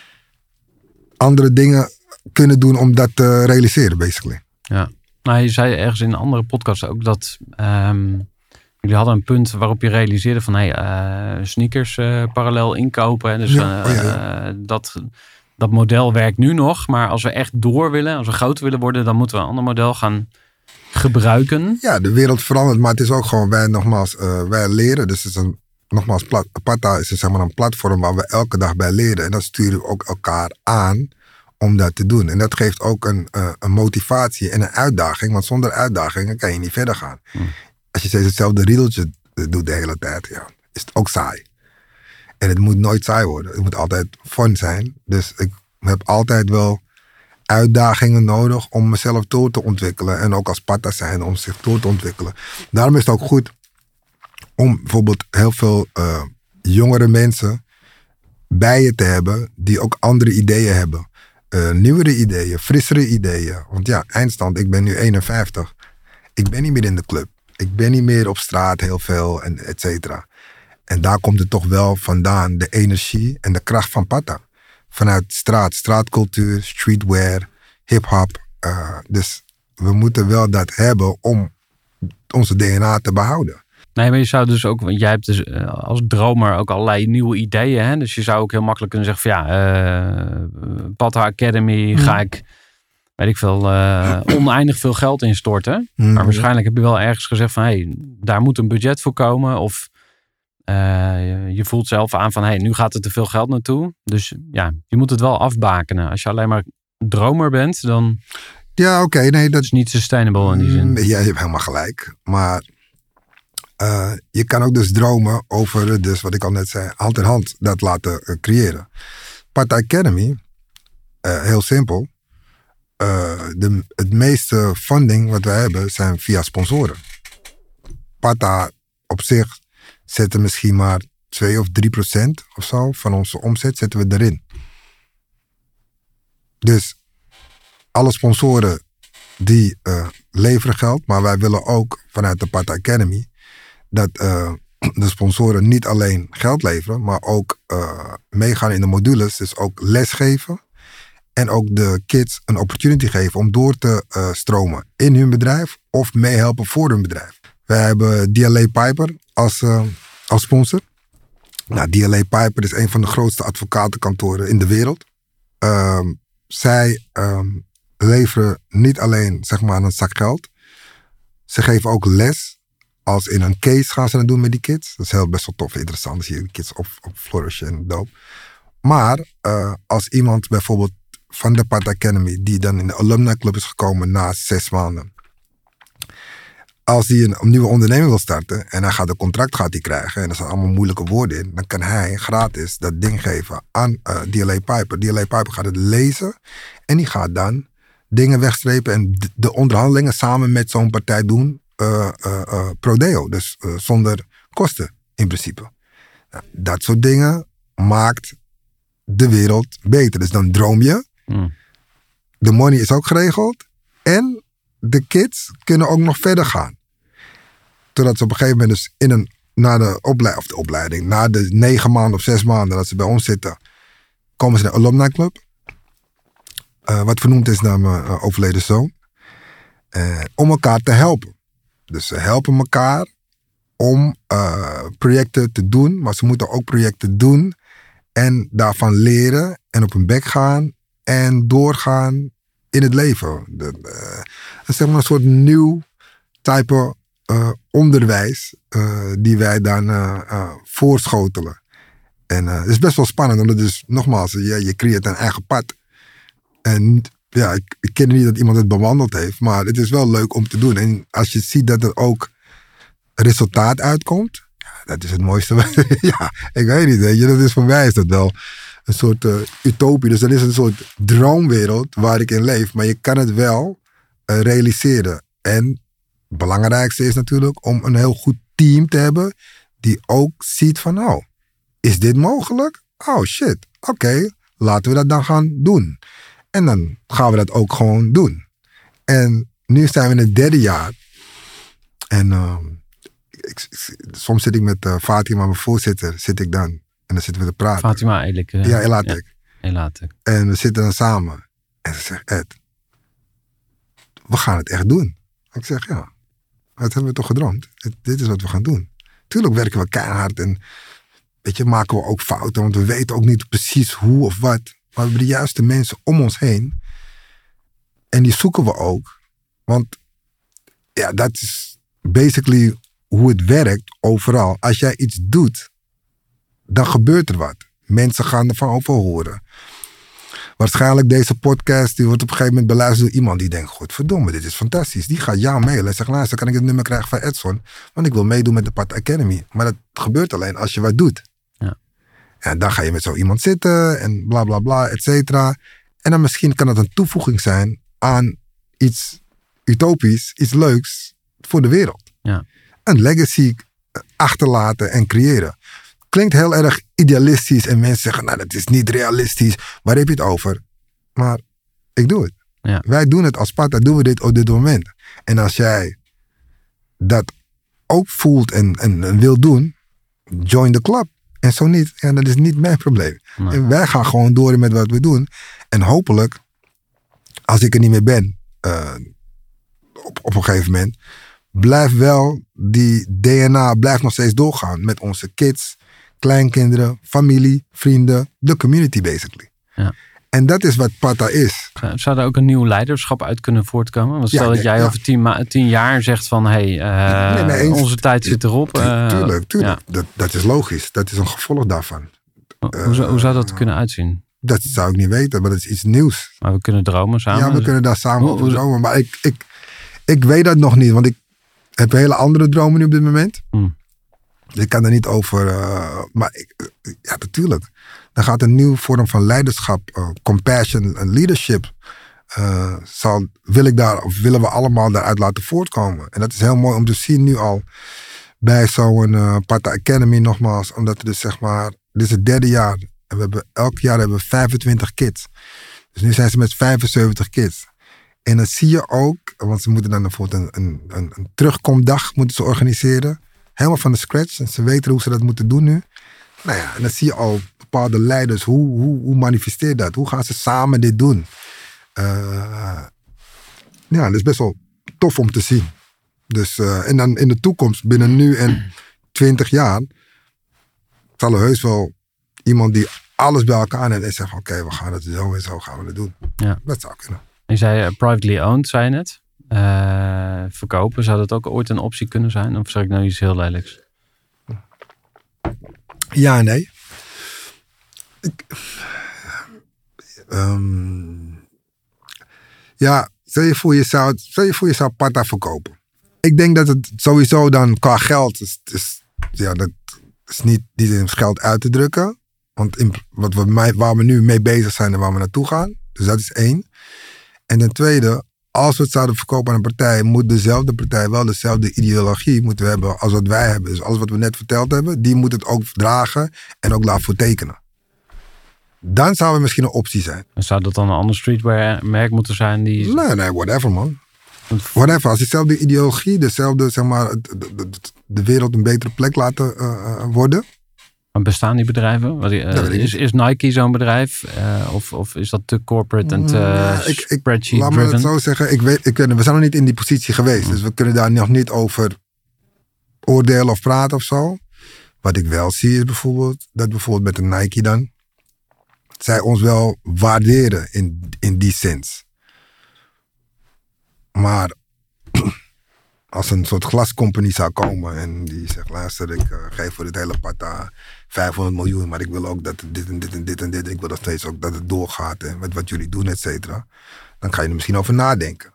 andere dingen kunnen doen om dat te realiseren, basically. Ja. Nou, je zei ergens in een andere podcast ook dat um, jullie hadden een punt waarop je realiseerde van hey, uh, sneakers uh, parallel inkopen. En dus Ja, uh, oh ja, ja. Uh, dat, dat model werkt nu nog. Maar als we echt door willen, als we groot willen worden, dan moeten we een ander model gaan gebruiken. Ja, de wereld verandert, maar het is ook gewoon, wij nogmaals, uh, wij leren. Dus het is een, nogmaals, plat, Pata is een, zeg maar een platform waar we elke dag bij leren. En dan sturen we ook elkaar aan om dat te doen. En dat geeft ook een, uh, een motivatie en een uitdaging. Want zonder uitdagingen kan je niet verder gaan. Hmm. Als je steeds hetzelfde riedeltje doet de hele tijd, ja, is het ook saai. En het moet nooit saai worden. Het moet altijd fun zijn. Dus ik heb altijd wel uitdagingen nodig om mezelf door te ontwikkelen. En ook als Pata zijn om zich door te ontwikkelen. Daarom is het ook goed om bijvoorbeeld heel veel uh, jongere mensen bij je te hebben die ook andere ideeën hebben. Uh, nieuwere ideeën, frissere ideeën. Want ja, eindstand, ik ben nu eenenvijftig. Ik ben niet meer in de club. Ik ben niet meer op straat heel veel en et cetera. En daar komt het toch wel vandaan, de energie en de kracht van Pata. Vanuit straat, straatcultuur, streetwear, hip-hop. Uh, dus we moeten wel dat hebben om onze D N A te behouden. Nee, maar je zou dus ook, want jij hebt dus uh, als dromer ook allerlei nieuwe ideeën. Hè? Dus je zou ook heel makkelijk kunnen zeggen van ja, uh, Pata Academy mm. ga ik, weet ik veel, uh, oneindig veel geld instorten. Mm. Maar waarschijnlijk heb je wel ergens gezegd van hé, hey, daar moet een budget voor komen. Of uh, je voelt zelf aan van hé, hey, nu gaat er te veel geld naartoe. Dus ja, je moet het wel afbakenen. Als je alleen maar dromer bent, dan ja, oké, okay, nee, dat is niet sustainable in die zin. Ja, je hebt helemaal gelijk. Maar Uh, je kan ook dus dromen over, dus wat ik al net zei, hand in hand dat laten uh, creëren. Pata Academy, uh, heel simpel. Uh, de, het meeste funding wat wij hebben zijn via sponsoren. Pata op zich zetten misschien maar twee of drie procent of zo van onze omzet zetten we erin. Dus alle sponsoren die uh, leveren geld, maar wij willen ook vanuit de Pata Academy dat uh, de sponsoren niet alleen geld leveren, maar ook uh, meegaan in de modules. Dus ook lesgeven. En ook de kids een opportunity geven om door te uh, stromen in hun bedrijf of meehelpen voor hun bedrijf. Wij hebben D L A Piper als, uh, als sponsor. Nou, D L A Piper is een van de grootste advocatenkantoren in de wereld. Uh, zij uh, leveren niet alleen zeg maar een zak geld. Ze geven ook les. Als in een case gaan ze dat doen met die kids. Dat is heel best wel tof en interessant. Dan zie je de kids op, op flourishen en dope. Maar uh, als iemand bijvoorbeeld van de Pata Academy, die dan in de alumni club is gekomen na zes maanden. als hij een, een nieuwe onderneming wil starten en hij gaat een contract gaat hij krijgen en er staan allemaal moeilijke woorden in, dan kan hij gratis dat ding geven aan uh, D L A Piper. D L A Piper gaat het lezen en die gaat dan dingen wegstrepen en de, de onderhandelingen samen met zo'n partij doen uh, uh, uh, pro deo, dus uh, zonder kosten in principe. Nou, dat soort dingen maakt de wereld beter. Dus dan droom je, Mm. de money is ook geregeld en de kids kunnen ook nog verder gaan. Totdat ze op een gegeven moment dus in een, na de, oplei, of de opleiding, na de negen maanden of zes maanden dat ze bij ons zitten, komen ze naar de alumni club. Uh, wat vernoemd is naar mijn uh, overleden zoon. Uh, om elkaar te helpen. Dus ze helpen elkaar om uh, projecten te doen, maar ze moeten ook projecten doen en daarvan leren en op hun bek gaan en doorgaan in het leven. De, uh, dat is zeg maar een soort nieuw type uh, onderwijs uh, die wij dan uh, uh, voorschotelen. En uh, het is best wel spannend, omdat dus nogmaals, je, je creëert een eigen pad. En ja, ik, ik ken niet dat iemand het bewandeld heeft, maar het is wel leuk om te doen. En als je ziet dat er ook resultaat uitkomt, ja, dat is het mooiste. Ja, ik weet niet, weet je, dat is voor mij is dat wel een soort uh, utopie. Dus dat is een soort droomwereld waar ik in leef, maar je kan het wel uh, realiseren. En het belangrijkste is natuurlijk om een heel goed team te hebben die ook ziet van, oh, is dit mogelijk? Oh shit, oké, okay, laten we dat dan gaan doen. En dan gaan we dat ook gewoon doen. En nu zijn we in het derde jaar. En uh, ik, ik, soms zit ik met uh, Fatima, mijn voorzitter, zit ik dan. En dan zitten we te praten. Fatima Elik. Uh, ja, Elatek. Ja, Elatek. En we zitten dan samen. En ze zegt, Ed, we gaan het echt doen. Ik zeg, ja, dat hebben we toch gedroomd. Het, dit is wat we gaan doen. Tuurlijk werken we keihard en weet je, maken we ook fouten. Want we weten ook niet precies hoe of wat. Maar we hebben de juiste mensen om ons heen. En die zoeken we ook. Want ja, dat is basically hoe het werkt overal. Als jij iets doet, dan gebeurt er wat. Mensen gaan ervan over horen. Waarschijnlijk deze podcast, die wordt op een gegeven moment beluisterd door iemand die denkt, godverdomme, dit is fantastisch. Die gaat jou mailen en zegt, luister, kan ik het nummer krijgen van Edson? Want ik wil meedoen met de Pata Academy. Maar dat gebeurt alleen als je wat doet. Ja. En dan ga je met zo iemand zitten en bla bla bla, et cetera. En dan misschien kan het een toevoeging zijn aan iets utopisch, iets leuks voor de wereld. Ja. Een legacy achterlaten en creëren. Klinkt heel erg idealistisch en mensen zeggen, nou dat is niet realistisch. Waar heb je het over? Maar ik doe het. Ja. Wij doen het als Pata, doen we dit op dit moment. En als jij dat ook voelt en, en, en wil doen, join the club. En zo niet, ja, dat is niet mijn probleem. Nee. En wij gaan gewoon door met wat we doen. En hopelijk, als ik er niet meer ben, uh, op, op een gegeven moment, blijft wel die D N A blijft nog steeds doorgaan met onze kids, kleinkinderen, familie, vrienden, de community basically. Ja. En dat is wat Pata is. Zou er ook een nieuw leiderschap uit kunnen voortkomen? Want stel Ja, dat nee, jij ja. over tien, ma- tien jaar zegt van, hé, hey, uh, Nee, nee, eens- onze tijd zit erop. Uh, tuurlijk, tuurlijk. ja. Dat, dat is logisch. Dat is een gevolg daarvan. Hoe, zou, hoe zou dat kunnen uitzien? Dat zou ik niet weten, maar dat is iets nieuws. Maar we kunnen dromen samen. Ja, we kunnen daar samen Hoe- over hoe- dromen. Maar ik, ik, ik weet dat nog niet, want ik heb hele andere dromen nu op dit moment. Hmm. Ik kan er niet over. Uh, maar ik, ja, natuurlijk. Dan gaat een nieuw vorm van leiderschap, uh, compassion en leadership. Uh, zal, wil ik daar, of willen we allemaal daaruit laten voortkomen. En dat is heel mooi om te zien nu al bij zo'n uh, Pata Academy nogmaals. Omdat het dus zeg maar, dit is het derde jaar. En we hebben, elk jaar hebben we vijfentwintig kids. Dus nu zijn ze met vijfenzeventig kids. En dan zie je ook, want ze moeten dan bijvoorbeeld een, een, een, een terugkomdag moeten ze organiseren. Helemaal van de scratch. En ze weten hoe ze dat moeten doen nu. Nou ja, en dan zie je al bepaalde leiders. Hoe, hoe, hoe manifesteert dat? Hoe gaan ze samen dit doen? Uh, ja, dat is best wel tof om te zien. Dus, uh, en dan in de toekomst, binnen nu en twintig jaar, zal er heus wel iemand die alles bij elkaar neemt en zegt van oké, okay, we gaan het zo en zo gaan we het doen. Ja. Dat zou kunnen. Je zei uh, privately owned, zei je net. Uh, verkopen, zou dat ook ooit een optie kunnen zijn? Of zeg ik nou iets heel lelijks? Ja en nee. Ik, um, ja, stel je voor je zou, stel je voor je zou Pata verkopen. ik denk dat het sowieso dan qua geld is, is ja, dat is niet, niet in geld uit te drukken. Want in, wat we, mij, waar we nu mee bezig zijn en waar we naartoe gaan. Dus dat is één. En ten tweede, als we het zouden verkopen aan een partij, moet dezelfde partij wel dezelfde ideologie moeten hebben als wat wij hebben. Dus alles wat we net verteld hebben, die moet het ook dragen en ook daarvoor tekenen. Dan zou het misschien een optie zijn. En zou dat dan een ander streetwear merk moeten zijn? Die... Nee, nee, whatever man. Whatever, als dezelfde ideologie, dezelfde, zeg maar, de, de, de wereld een betere plek laten uh, worden. Maar bestaan die bedrijven? Wat, uh, is, is Nike zo'n bedrijf? Uh, of, of is dat te corporate en te ja, ik, ik, spreadsheet laat driven? me het zo zeggen. Ik weet, ik, we zijn nog niet in die positie geweest. Mm. Dus we kunnen daar nog niet over oordelen of praten of zo. Wat ik wel zie is bijvoorbeeld, dat bijvoorbeeld met de Nike dan, zij ons wel waarderen in, in die sens. Maar als een soort glascompany zou komen en die zegt, luister, ik uh, geef voor dit hele pata vijfhonderd miljoen, maar ik wil ook dat dit en dit en dit en dit, ik wil nog steeds ook dat het doorgaat en met wat jullie doen, et cetera. Dan ga je er misschien over nadenken.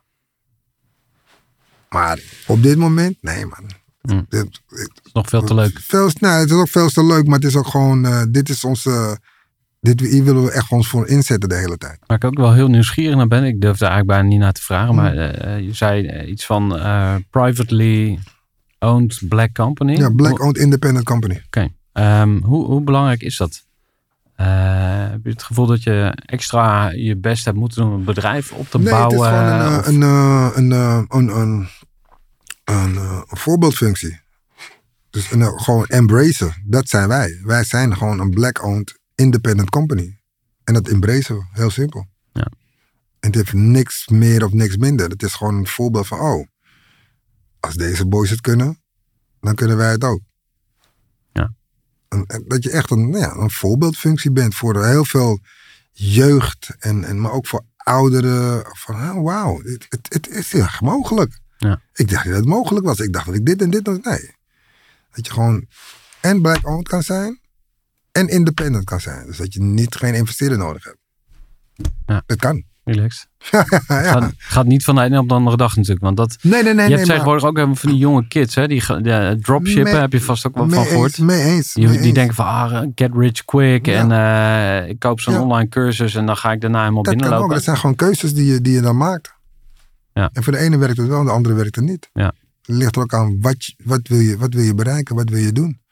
Maar op dit moment, nee man. Mm. Dit, dit, het is nog veel te leuk. Veel, nee, het is ook veel te leuk, maar het is ook gewoon, uh, dit is onze... Dit, hier willen we echt ons voor inzetten de hele tijd. Waar ik ook wel heel nieuwsgierig naar ben. Ik durf er eigenlijk bijna niet naar te vragen. Maar uh, je zei iets van uh, privately owned black company. Ja, black owned independent company. Oké. Okay. Um, hoe, hoe belangrijk is dat? Uh, heb je het gevoel dat je extra je best hebt moeten doen om een bedrijf op te nee, bouwen? Nee, het is gewoon een, of... een, een, een, een, een, een, een voorbeeldfunctie. Dus een, gewoon embracen. Dat zijn wij. Wij zijn gewoon een black owned independent company. En dat embracen we. Heel simpel. Ja. En het heeft niks meer of niks minder. Het is gewoon een voorbeeld van, oh, als deze boys het kunnen, dan kunnen wij het ook. Ja. En, dat je echt een, nou ja, een voorbeeldfunctie bent voor heel veel jeugd. En, en, maar ook voor ouderen. Van, oh, wauw, het, het, het is echt mogelijk. Ja. Ik dacht dat het mogelijk was. Ik dacht dat ik dit en dit en nee. Dat je gewoon en black owned kan zijn. En independent kan zijn. Dus dat je niet geen investeerder nodig hebt. Ja. Dat kan. Relaxed. ja. gaat, gaat niet van de ene op de andere dag natuurlijk. Want dat, nee, nee, nee. je hebt nee, tegenwoordig maar... ook even van die jonge kids. Hè, die ja, dropshippen mee, heb je vast ook wel van gehoord. Mee eens. Die, mee die eens. denken van ah, get rich quick. Ja. En uh, ik koop zo'n ja. online cursus. En dan ga ik daarna helemaal dat binnenlopen. Kan ook. Dat zijn gewoon keuzes die je, die je dan maakt. Ja. En voor de ene werkt het wel. En de andere werkt het niet. Ja. Het ligt er ook aan wat, wat, wil je, wat wil je bereiken. Wat wil je doen.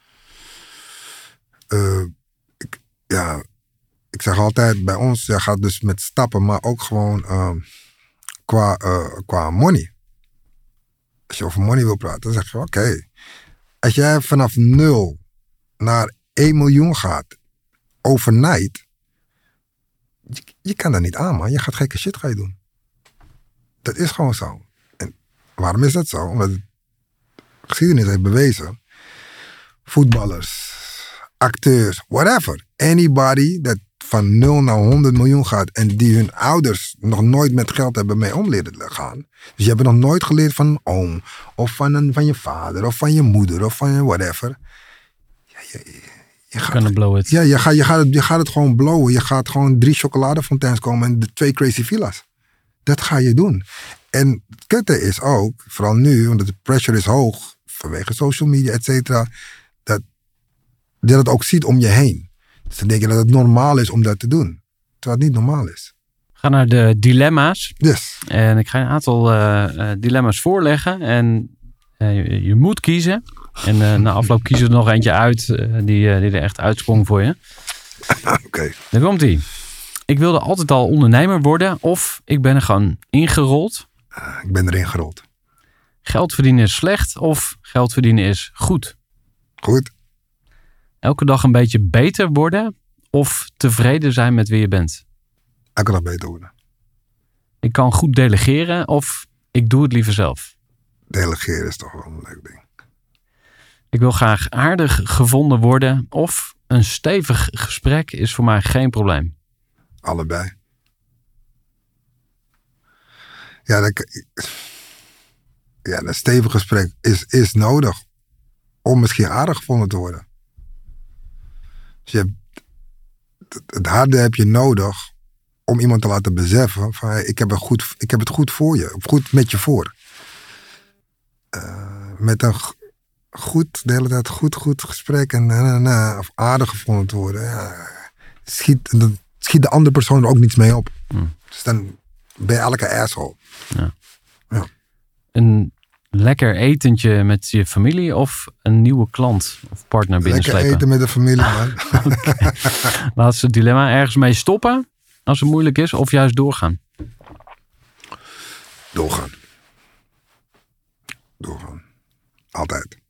Uh, ik, ja... Ik zeg altijd, bij ons ja, gaat het dus met stappen, maar ook gewoon uh, qua, uh, qua money. Als je over money wil praten, dan zeg je oké. Okay, als jij vanaf nul naar één miljoen gaat, overnight, je, je kan dat niet aan, man. Je gaat gekke shit ga je doen. Dat is gewoon zo. En waarom is dat zo? Omdat de geschiedenis heeft bewezen, voetballers, acteurs, whatever, anybody dat van nul naar honderd miljoen gaat en die hun ouders nog nooit met geld hebben mee om leren gaan. Dus je hebt nog nooit geleerd van een oom of van, een, van je vader of van je moeder of van je whatever. Ja, je, je, je gaat, Gonna blow it. Ja, je gaat, je, gaat het, je gaat het gewoon blowen. Je gaat gewoon drie chocoladefontains komen en de twee crazy villas. Dat ga je doen. En het kutte is ook, vooral nu, want de pressure is hoog vanwege social media, et cetera, dat, dat het ook ziet om je heen. Dus dan denk je dat het normaal is om dat te doen. Terwijl het niet normaal is. Ga naar de dilemma's. Yes. En ik ga je een aantal uh, uh, dilemma's voorleggen. En uh, je, je moet kiezen. En uh, na afloop kiezen we er nog eentje uit uh, die, uh, die er echt uitsprong voor je. Oké. Okay. Daar komt ie. Ik wilde altijd al ondernemer worden. Of ik ben er gewoon ingerold. Uh, ik ben erin gerold. Geld verdienen is slecht. Of geld verdienen is goed. Goed. Elke dag een beetje beter worden of tevreden zijn met wie je bent? Elke dag beter worden. Ik kan goed delegeren of ik doe het liever zelf? Delegeren is toch wel een leuk ding. Ik wil graag aardig gevonden worden of een stevig gesprek is voor mij geen probleem? Allebei. Ja, dat, ja, een stevig gesprek is, is nodig om misschien aardig gevonden te worden. Dus je hebt, het harde heb je nodig om iemand te laten beseffen van hey, ik, heb het goed, ik heb het goed voor je, of goed met je voor. uh, met een g- goed, de hele tijd goed, goed gesprek en uh, uh, of aardig gevonden te worden, ja, schiet, dan schiet de andere persoon er ook niets mee op. Mm. Dus dan ben je elke asshole. Ja. Ja. Een lekker etentje met je familie of een nieuwe klant of partner binnenslepen? Lekker eten met de familie, man. Okay. Laatste dilemma. Ergens mee stoppen als het moeilijk is of juist doorgaan? Doorgaan. Doorgaan. Altijd.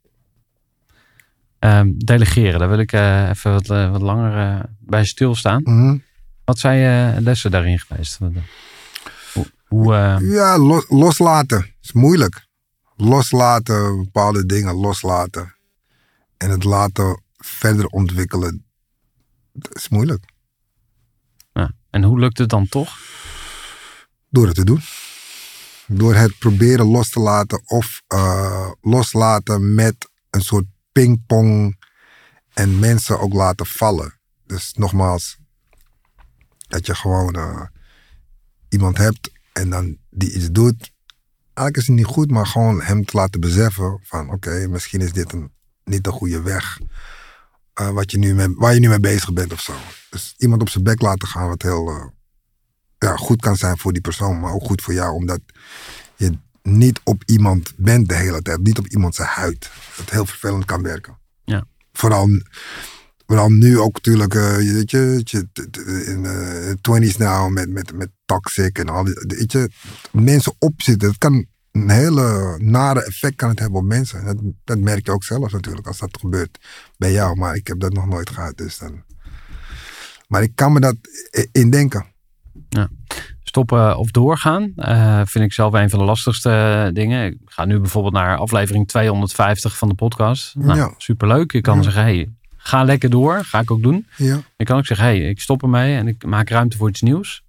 Um, delegeren, daar wil ik uh, even wat, uh, wat langer uh, bij stilstaan. Mm-hmm. Wat zijn uh, lessen daarin geweest? Hoe, hoe, uh... Ja, los, loslaten. Is moeilijk. Loslaten, bepaalde dingen loslaten. En het laten verder ontwikkelen. Dat is moeilijk. Ja. En hoe lukt het dan toch? Door het te doen. Door het proberen los te laten of uh, loslaten met een soort pingpong en mensen ook laten vallen. Dus nogmaals, dat je gewoon uh, iemand hebt en dan die iets doet. Eigenlijk is het niet goed, maar gewoon hem te laten beseffen van oké, okay, misschien is dit een, niet de goede weg uh, wat je nu mee, waar je nu mee bezig bent of zo. Dus iemand op zijn bek laten gaan wat heel uh, ja, goed kan zijn voor die persoon, maar ook goed voor jou, omdat je niet op iemand bent de hele tijd, niet op iemand zijn huid. Dat heel vervelend kan werken. Ja. Vooral, vooral nu ook natuurlijk, uh, weet je, in de uh, twinties nou met, met, met toxic en al die, weet je, mensen opzitten. Het kan een hele nare effect kan het hebben op mensen. Dat, dat merk je ook zelf natuurlijk als dat gebeurt bij jou, maar ik heb dat nog nooit gehad. Dus dan. Maar ik kan me dat indenken. Ja. Stoppen of doorgaan uh, vind ik zelf een van de lastigste dingen. Ik ga nu bijvoorbeeld naar aflevering tweehonderdvijftig van de podcast. Nou, ja. Superleuk. Je kan ja. zeggen, hey, ga lekker door. Ga ik ook doen. Ja. Je kan ook zeggen, hey, ik stop ermee en ik maak ruimte voor iets nieuws.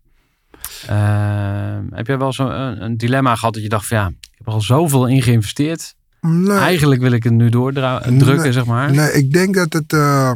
Uh, heb jij wel zo'n een, een dilemma gehad dat je dacht van ja, ik heb er al zoveel in geïnvesteerd. Nee. Eigenlijk wil ik het nu doordrukken, nee, zeg maar. Nee, ik denk dat het... Uh,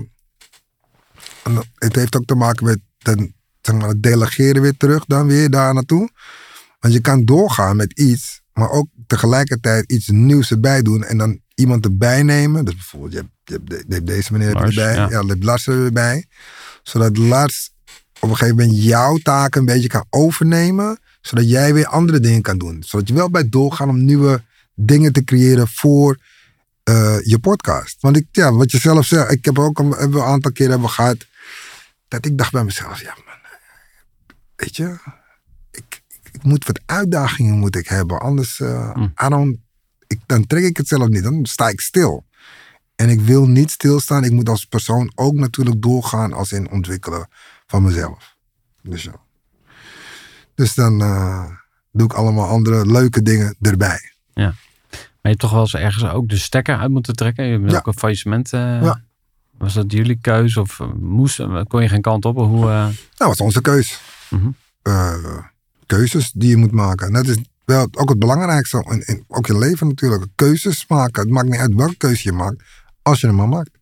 het heeft ook te maken met... De, zeg maar, het delegeren weer terug, dan weer daar naartoe. Want je kan doorgaan met iets, maar ook tegelijkertijd iets nieuws erbij doen en dan iemand erbij nemen. Dus bijvoorbeeld, je hebt, je hebt, je hebt deze meneer Lars, erbij, ja, je hebt Lars erbij. Zodat Lars op een gegeven moment jouw taken een beetje kan overnemen, zodat jij weer andere dingen kan doen. Zodat je wel bij doorgaan om nieuwe dingen te creëren voor uh, je podcast. Want ik, ja, wat je zelf zegt, ik heb ook een, hebben een aantal keer hebben gehad dat ik dacht bij mezelf, ja, weet je, ik, ik, ik moet wat uitdagingen moet ik hebben. Anders uh, mm. I don't, ik, dan trek ik het zelf niet. Dan sta ik stil. En ik wil niet stilstaan. Ik moet als persoon ook natuurlijk doorgaan als in ontwikkelen van mezelf. Dus ja. Dus dan uh, doe ik allemaal andere leuke dingen erbij. Ja. Maar je hebt toch wel eens ergens ook de stekker uit moeten trekken? Je hebt ja. ook een faillissement. Uh, ja. Was dat jullie keus? Of uh, moest, kon je geen kant op? Hoe, uh... Nou, dat was onze keus. Mm-hmm. Uh, keuzes die je moet maken. Dat is wel ook het belangrijkste. In, in, ook in leven natuurlijk. Keuzes maken. Het maakt niet uit welke keuze je maakt. Als je hem maar maakt.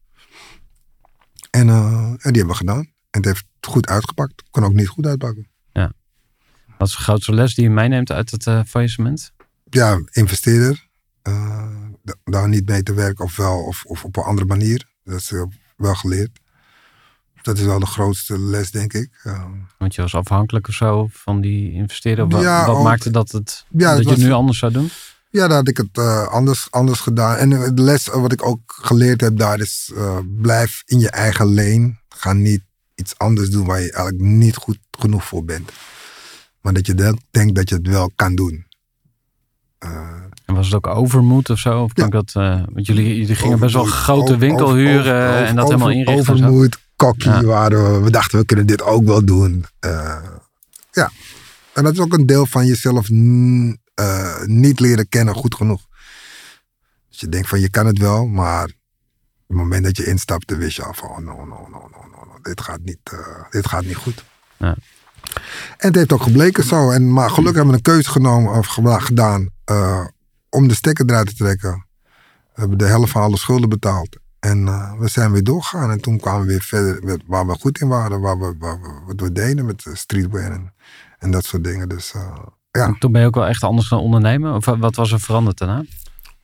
En, uh, en die hebben we gedaan. En het heeft goed uitgepakt. Kan ook niet goed uitpakken. Ja. Wat is de grootste les die je meeneemt uit het uh, faillissement? Ja, investeerder. Uh, daar niet mee te werken. Of wel of, of op een andere manier. Dat is uh, wel geleerd. Dat is wel de grootste les, denk ik. Uh, Want je was afhankelijk of zo van die investeerder? Wat, ja, wat ook, maakte dat, het, ja, dat het je was, het nu anders zou doen? Ja, daar had ik het uh, anders, anders gedaan. En de les wat ik ook geleerd heb daar is... Uh, blijf in je eigen lane. Ga niet iets anders doen waar je eigenlijk niet goed genoeg voor bent. Maar dat je de, denkt dat je het wel kan doen. Uh, en was het ook overmoed of zo? Of ja. dat, uh, want jullie, jullie gingen overmoed, best wel een grote over, winkel over, huren over, en dat over, helemaal inrichten. Overmoed, kokkie ja. waren we. We dachten, we kunnen dit ook wel doen. Uh, ja. En dat is ook een deel van jezelf n- uh, niet leren kennen goed genoeg. Dus je denkt van, je kan het wel, maar op het moment dat je instapte, wist je al van, oh, no, no, no, no, no, no. Dit gaat niet, uh, dit gaat niet goed. Ja. En het heeft ook gebleken zo. En, maar gelukkig hebben we een keuze genomen of gedaan uh, om de stekker eruit te trekken. We hebben de helft van alle schulden betaald. En uh, we zijn weer doorgegaan. En toen kwamen we weer verder met waar we goed in waren. Waar we, waar we, wat we deden met streetwear en, en dat soort dingen. Dus uh, ja. En toen ben je ook wel echt anders gaan ondernemen? Of wat was er veranderd daarna?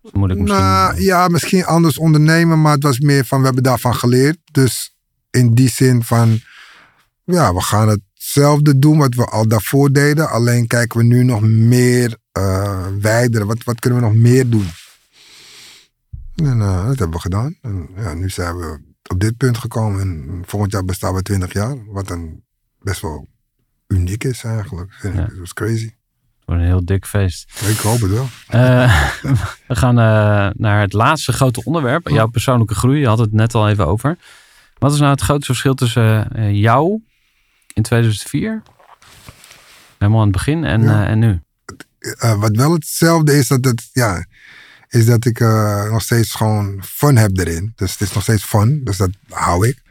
Of moet ik misschien... Nou, ja, misschien anders ondernemen, maar het was meer van, we hebben daarvan geleerd. Dus in die zin van, ja, we gaan hetzelfde doen wat we al daarvoor deden. Alleen kijken we nu nog meer uh, wijder. Wat, wat kunnen we nog meer doen? En uh, dat hebben we gedaan. En ja, nu zijn we op dit punt gekomen. En volgend jaar bestaan we twintig jaar. Wat een best wel uniek is eigenlijk. Vind Ja. ik. Dat was crazy. Het wordt een heel dik feest. Ik hoop het wel. Uh, we gaan uh, naar het laatste grote onderwerp. Jouw persoonlijke groei. Je had het net al even over. Wat is nou het grootste verschil tussen uh, jou in tweeduizend vier, helemaal aan het begin, en, Ja. uh, en nu? Uh, wat wel hetzelfde is, dat het, ja, is dat ik uh, nog steeds gewoon fun heb erin. Dus het is nog steeds fun. Dus dat hou ik.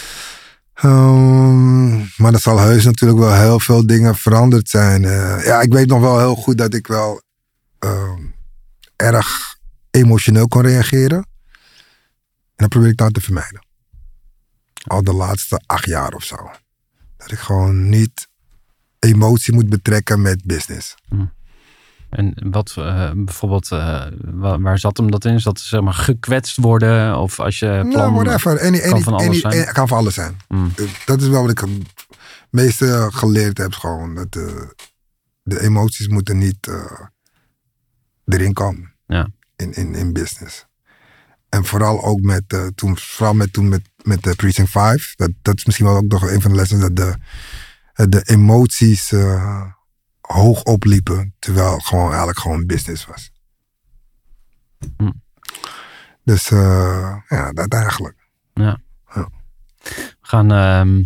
Um, maar er zal heus natuurlijk wel heel veel dingen veranderd zijn. Uh, ja, ik weet nog wel heel goed dat ik wel uh, erg emotioneel kon reageren. En dat probeer ik nou te vermijden. Al de laatste acht jaar of zo. Dat ik gewoon niet emotie moet betrekken met business. En wat uh, bijvoorbeeld, uh, waar, waar zat hem dat in? Is dat zeg maar gekwetst worden? Of als je plan... Nou, whatever. Any, kan any, van alles any, zijn? any- kan van alles zijn. Mm. Dat is wel wat ik het meeste geleerd heb. Gewoon dat uh, de emoties moeten niet uh, erin komen. Ja. In, in, in business. En vooral ook met, uh, toen, vooral met, toen met, met de Precinct vijf. Dat, dat is misschien wel ook nog een van de lessen. Dat de, de emoties uh, hoog opliepen. Terwijl het gewoon eigenlijk gewoon business was. Hm. Dus uh, ja, dat eigenlijk. Ja. Ja. We gaan uh,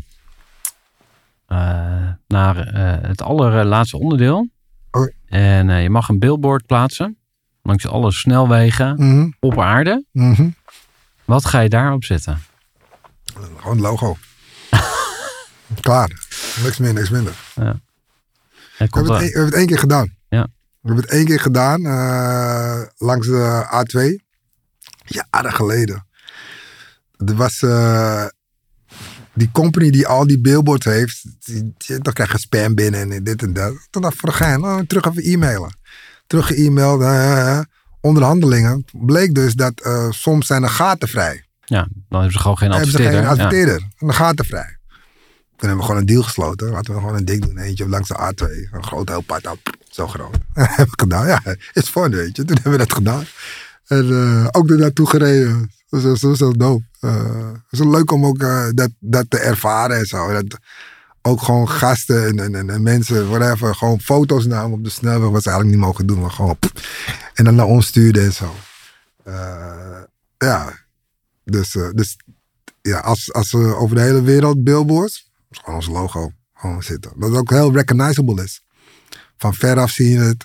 uh, naar uh, het allerlaatste onderdeel. Oké. En uh, je mag een billboard plaatsen. Langs alle snelwegen Mm-hmm. op aarde. Mm-hmm. Wat ga je daarop zetten? Gewoon een logo. Klaar. Niks meer, niks minder. Er We komt hebben, het, er- een- we hebben het één keer gedaan. Ja. We hebben het één keer gedaan. Uh, langs de A twee. Jaren geleden. Er was... Uh, die company die al die billboards heeft. Die, die, dan krijg je spam binnen en dit en dat. Toen dacht ik voor de gein. Oh, terug even e-mailen. Terug ge-e-mailed. Uh, onderhandelingen. Bleek dus dat uh, soms zijn er gaten vrij. Ja, dan hebben ze gewoon geen Hebben ze adverteerder. geen Ja. adverteerder. En de gaten vrij. Toen hebben we gewoon een deal gesloten. Laten we gewoon een ding doen. Eentje langs de A twee. Een groot heel pad. Nou, zo groot. Heb ik gedaan. Ja, is fun, weet je. Toen hebben we dat gedaan. En uh, ook er naartoe gereden. Dat is zo, zo dope. Uh, het is wel leuk om ook uh, dat, dat te ervaren en zo. Dat ook gewoon gasten en, en, en, en mensen, whatever, gewoon foto's namen op de snelweg. Wat ze eigenlijk niet mogen doen. Maar gewoon... Pff, en dan naar ons stuurden en zo. Uh, ja. Dus, uh, dus ja, als, als we over de hele wereld billboards... is gewoon ons logo gewoon zitten. Dat het ook heel recognizable is. Van veraf zie je het.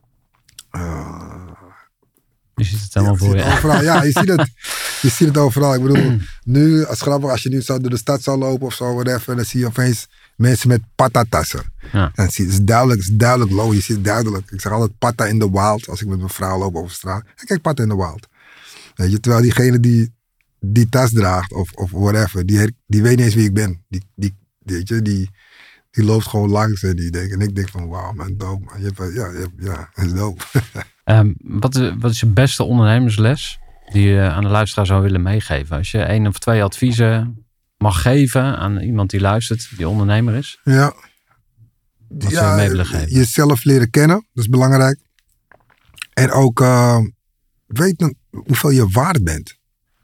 Uh, Je ziet het helemaal ja, voor je je. ziet het overal. Ja, je ziet het. Je ziet het overal. Ik bedoel, nu, als grappig, als je nu zo door de stad zou lopen of zo, whatever, dan zie je opeens mensen met patatassen. Ja. En het is duidelijk, het is duidelijk low. Je ziet het duidelijk. Ik zeg altijd patta in the wild als ik met mijn vrouw loop over straat. Ik kijk patta in the wild. Weet je, terwijl diegene die die tas draagt of, of whatever, die, her- die weet niet eens wie ik ben. Die, die, weet je, die, die loopt gewoon langs en die denkt, en ik denk van wauw man, dope man. Je hebt, ja, je hebt, ja, dat is dope. Um, wat, is, wat is je beste ondernemersles die je aan de luisteraar zou willen meegeven? Als je één of twee adviezen mag geven aan iemand die luistert, die ondernemer is. Ja. Wat zou je mee willen geven? Jezelf leren kennen, dat is belangrijk. En ook uh, weten hoeveel je waard bent.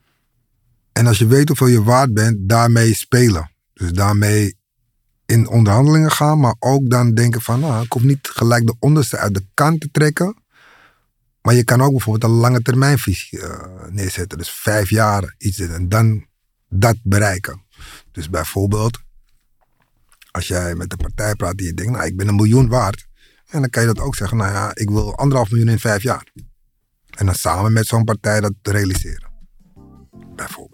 En als je weet hoeveel je waard bent, daarmee spelen. Dus daarmee in onderhandelingen gaan, maar ook dan denken van, nou, ik hoef niet gelijk de onderste uit de kant te trekken. Maar je kan ook bijvoorbeeld een lange termijnvisie uh, neerzetten. Dus vijf jaar iets doen en dan dat bereiken. Dus bijvoorbeeld, als jij met een partij praat die je denkt, nou, ik ben een miljoen waard. En dan kan je dat ook zeggen, nou ja, ik wil anderhalf miljoen in vijf jaar. En dan samen met zo'n partij dat realiseren. Bijvoorbeeld.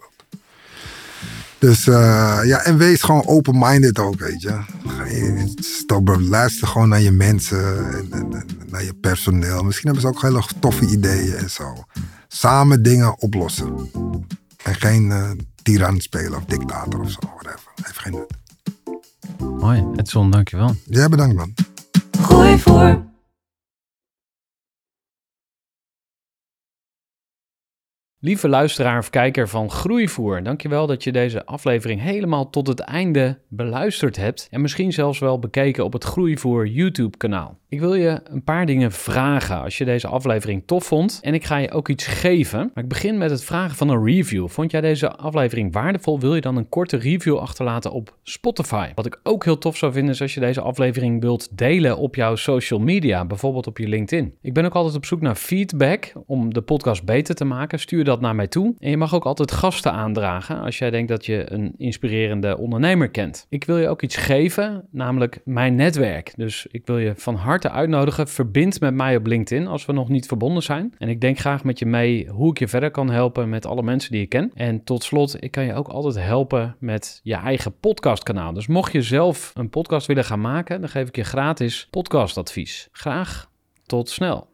Dus uh, ja, en wees gewoon open-minded ook, weet je. Stop, luister gewoon naar je mensen en, en, en naar je personeel. Misschien hebben ze ook hele toffe ideeën en zo. Samen dingen oplossen. En geen uh, tiran spelen of dictator of zo, whatever. Heeft geen nut. Mooi, Edson, dankjewel. Jij bedankt, man. Gooi voor. Lieve luisteraar of kijker van Groeivoer, dankjewel dat je deze aflevering helemaal tot het einde beluisterd hebt en misschien zelfs wel bekeken op het Groeivoer YouTube-kanaal. Ik wil je een paar dingen vragen als je deze aflevering tof vond en ik ga je ook iets geven. Maar ik begin met het vragen van een review. Vond jij deze aflevering waardevol? Wil je dan een korte review achterlaten op Spotify? Wat ik ook heel tof zou vinden is als je deze aflevering wilt delen op jouw social media, bijvoorbeeld op je LinkedIn. Ik ben ook altijd op zoek naar feedback om de podcast beter te maken. Stuur dat naar mij toe. En je mag ook altijd gasten aandragen als jij denkt dat je een inspirerende ondernemer kent. Ik wil je ook iets geven, namelijk mijn netwerk. Dus ik wil je van harte uitnodigen. Verbind met mij op LinkedIn als we nog niet verbonden zijn. En ik denk graag met je mee hoe ik je verder kan helpen met alle mensen die je kent. En tot slot, ik kan je ook altijd helpen met je eigen podcastkanaal. Dus mocht je zelf een podcast willen gaan maken, dan geef ik je gratis podcastadvies. Graag tot snel.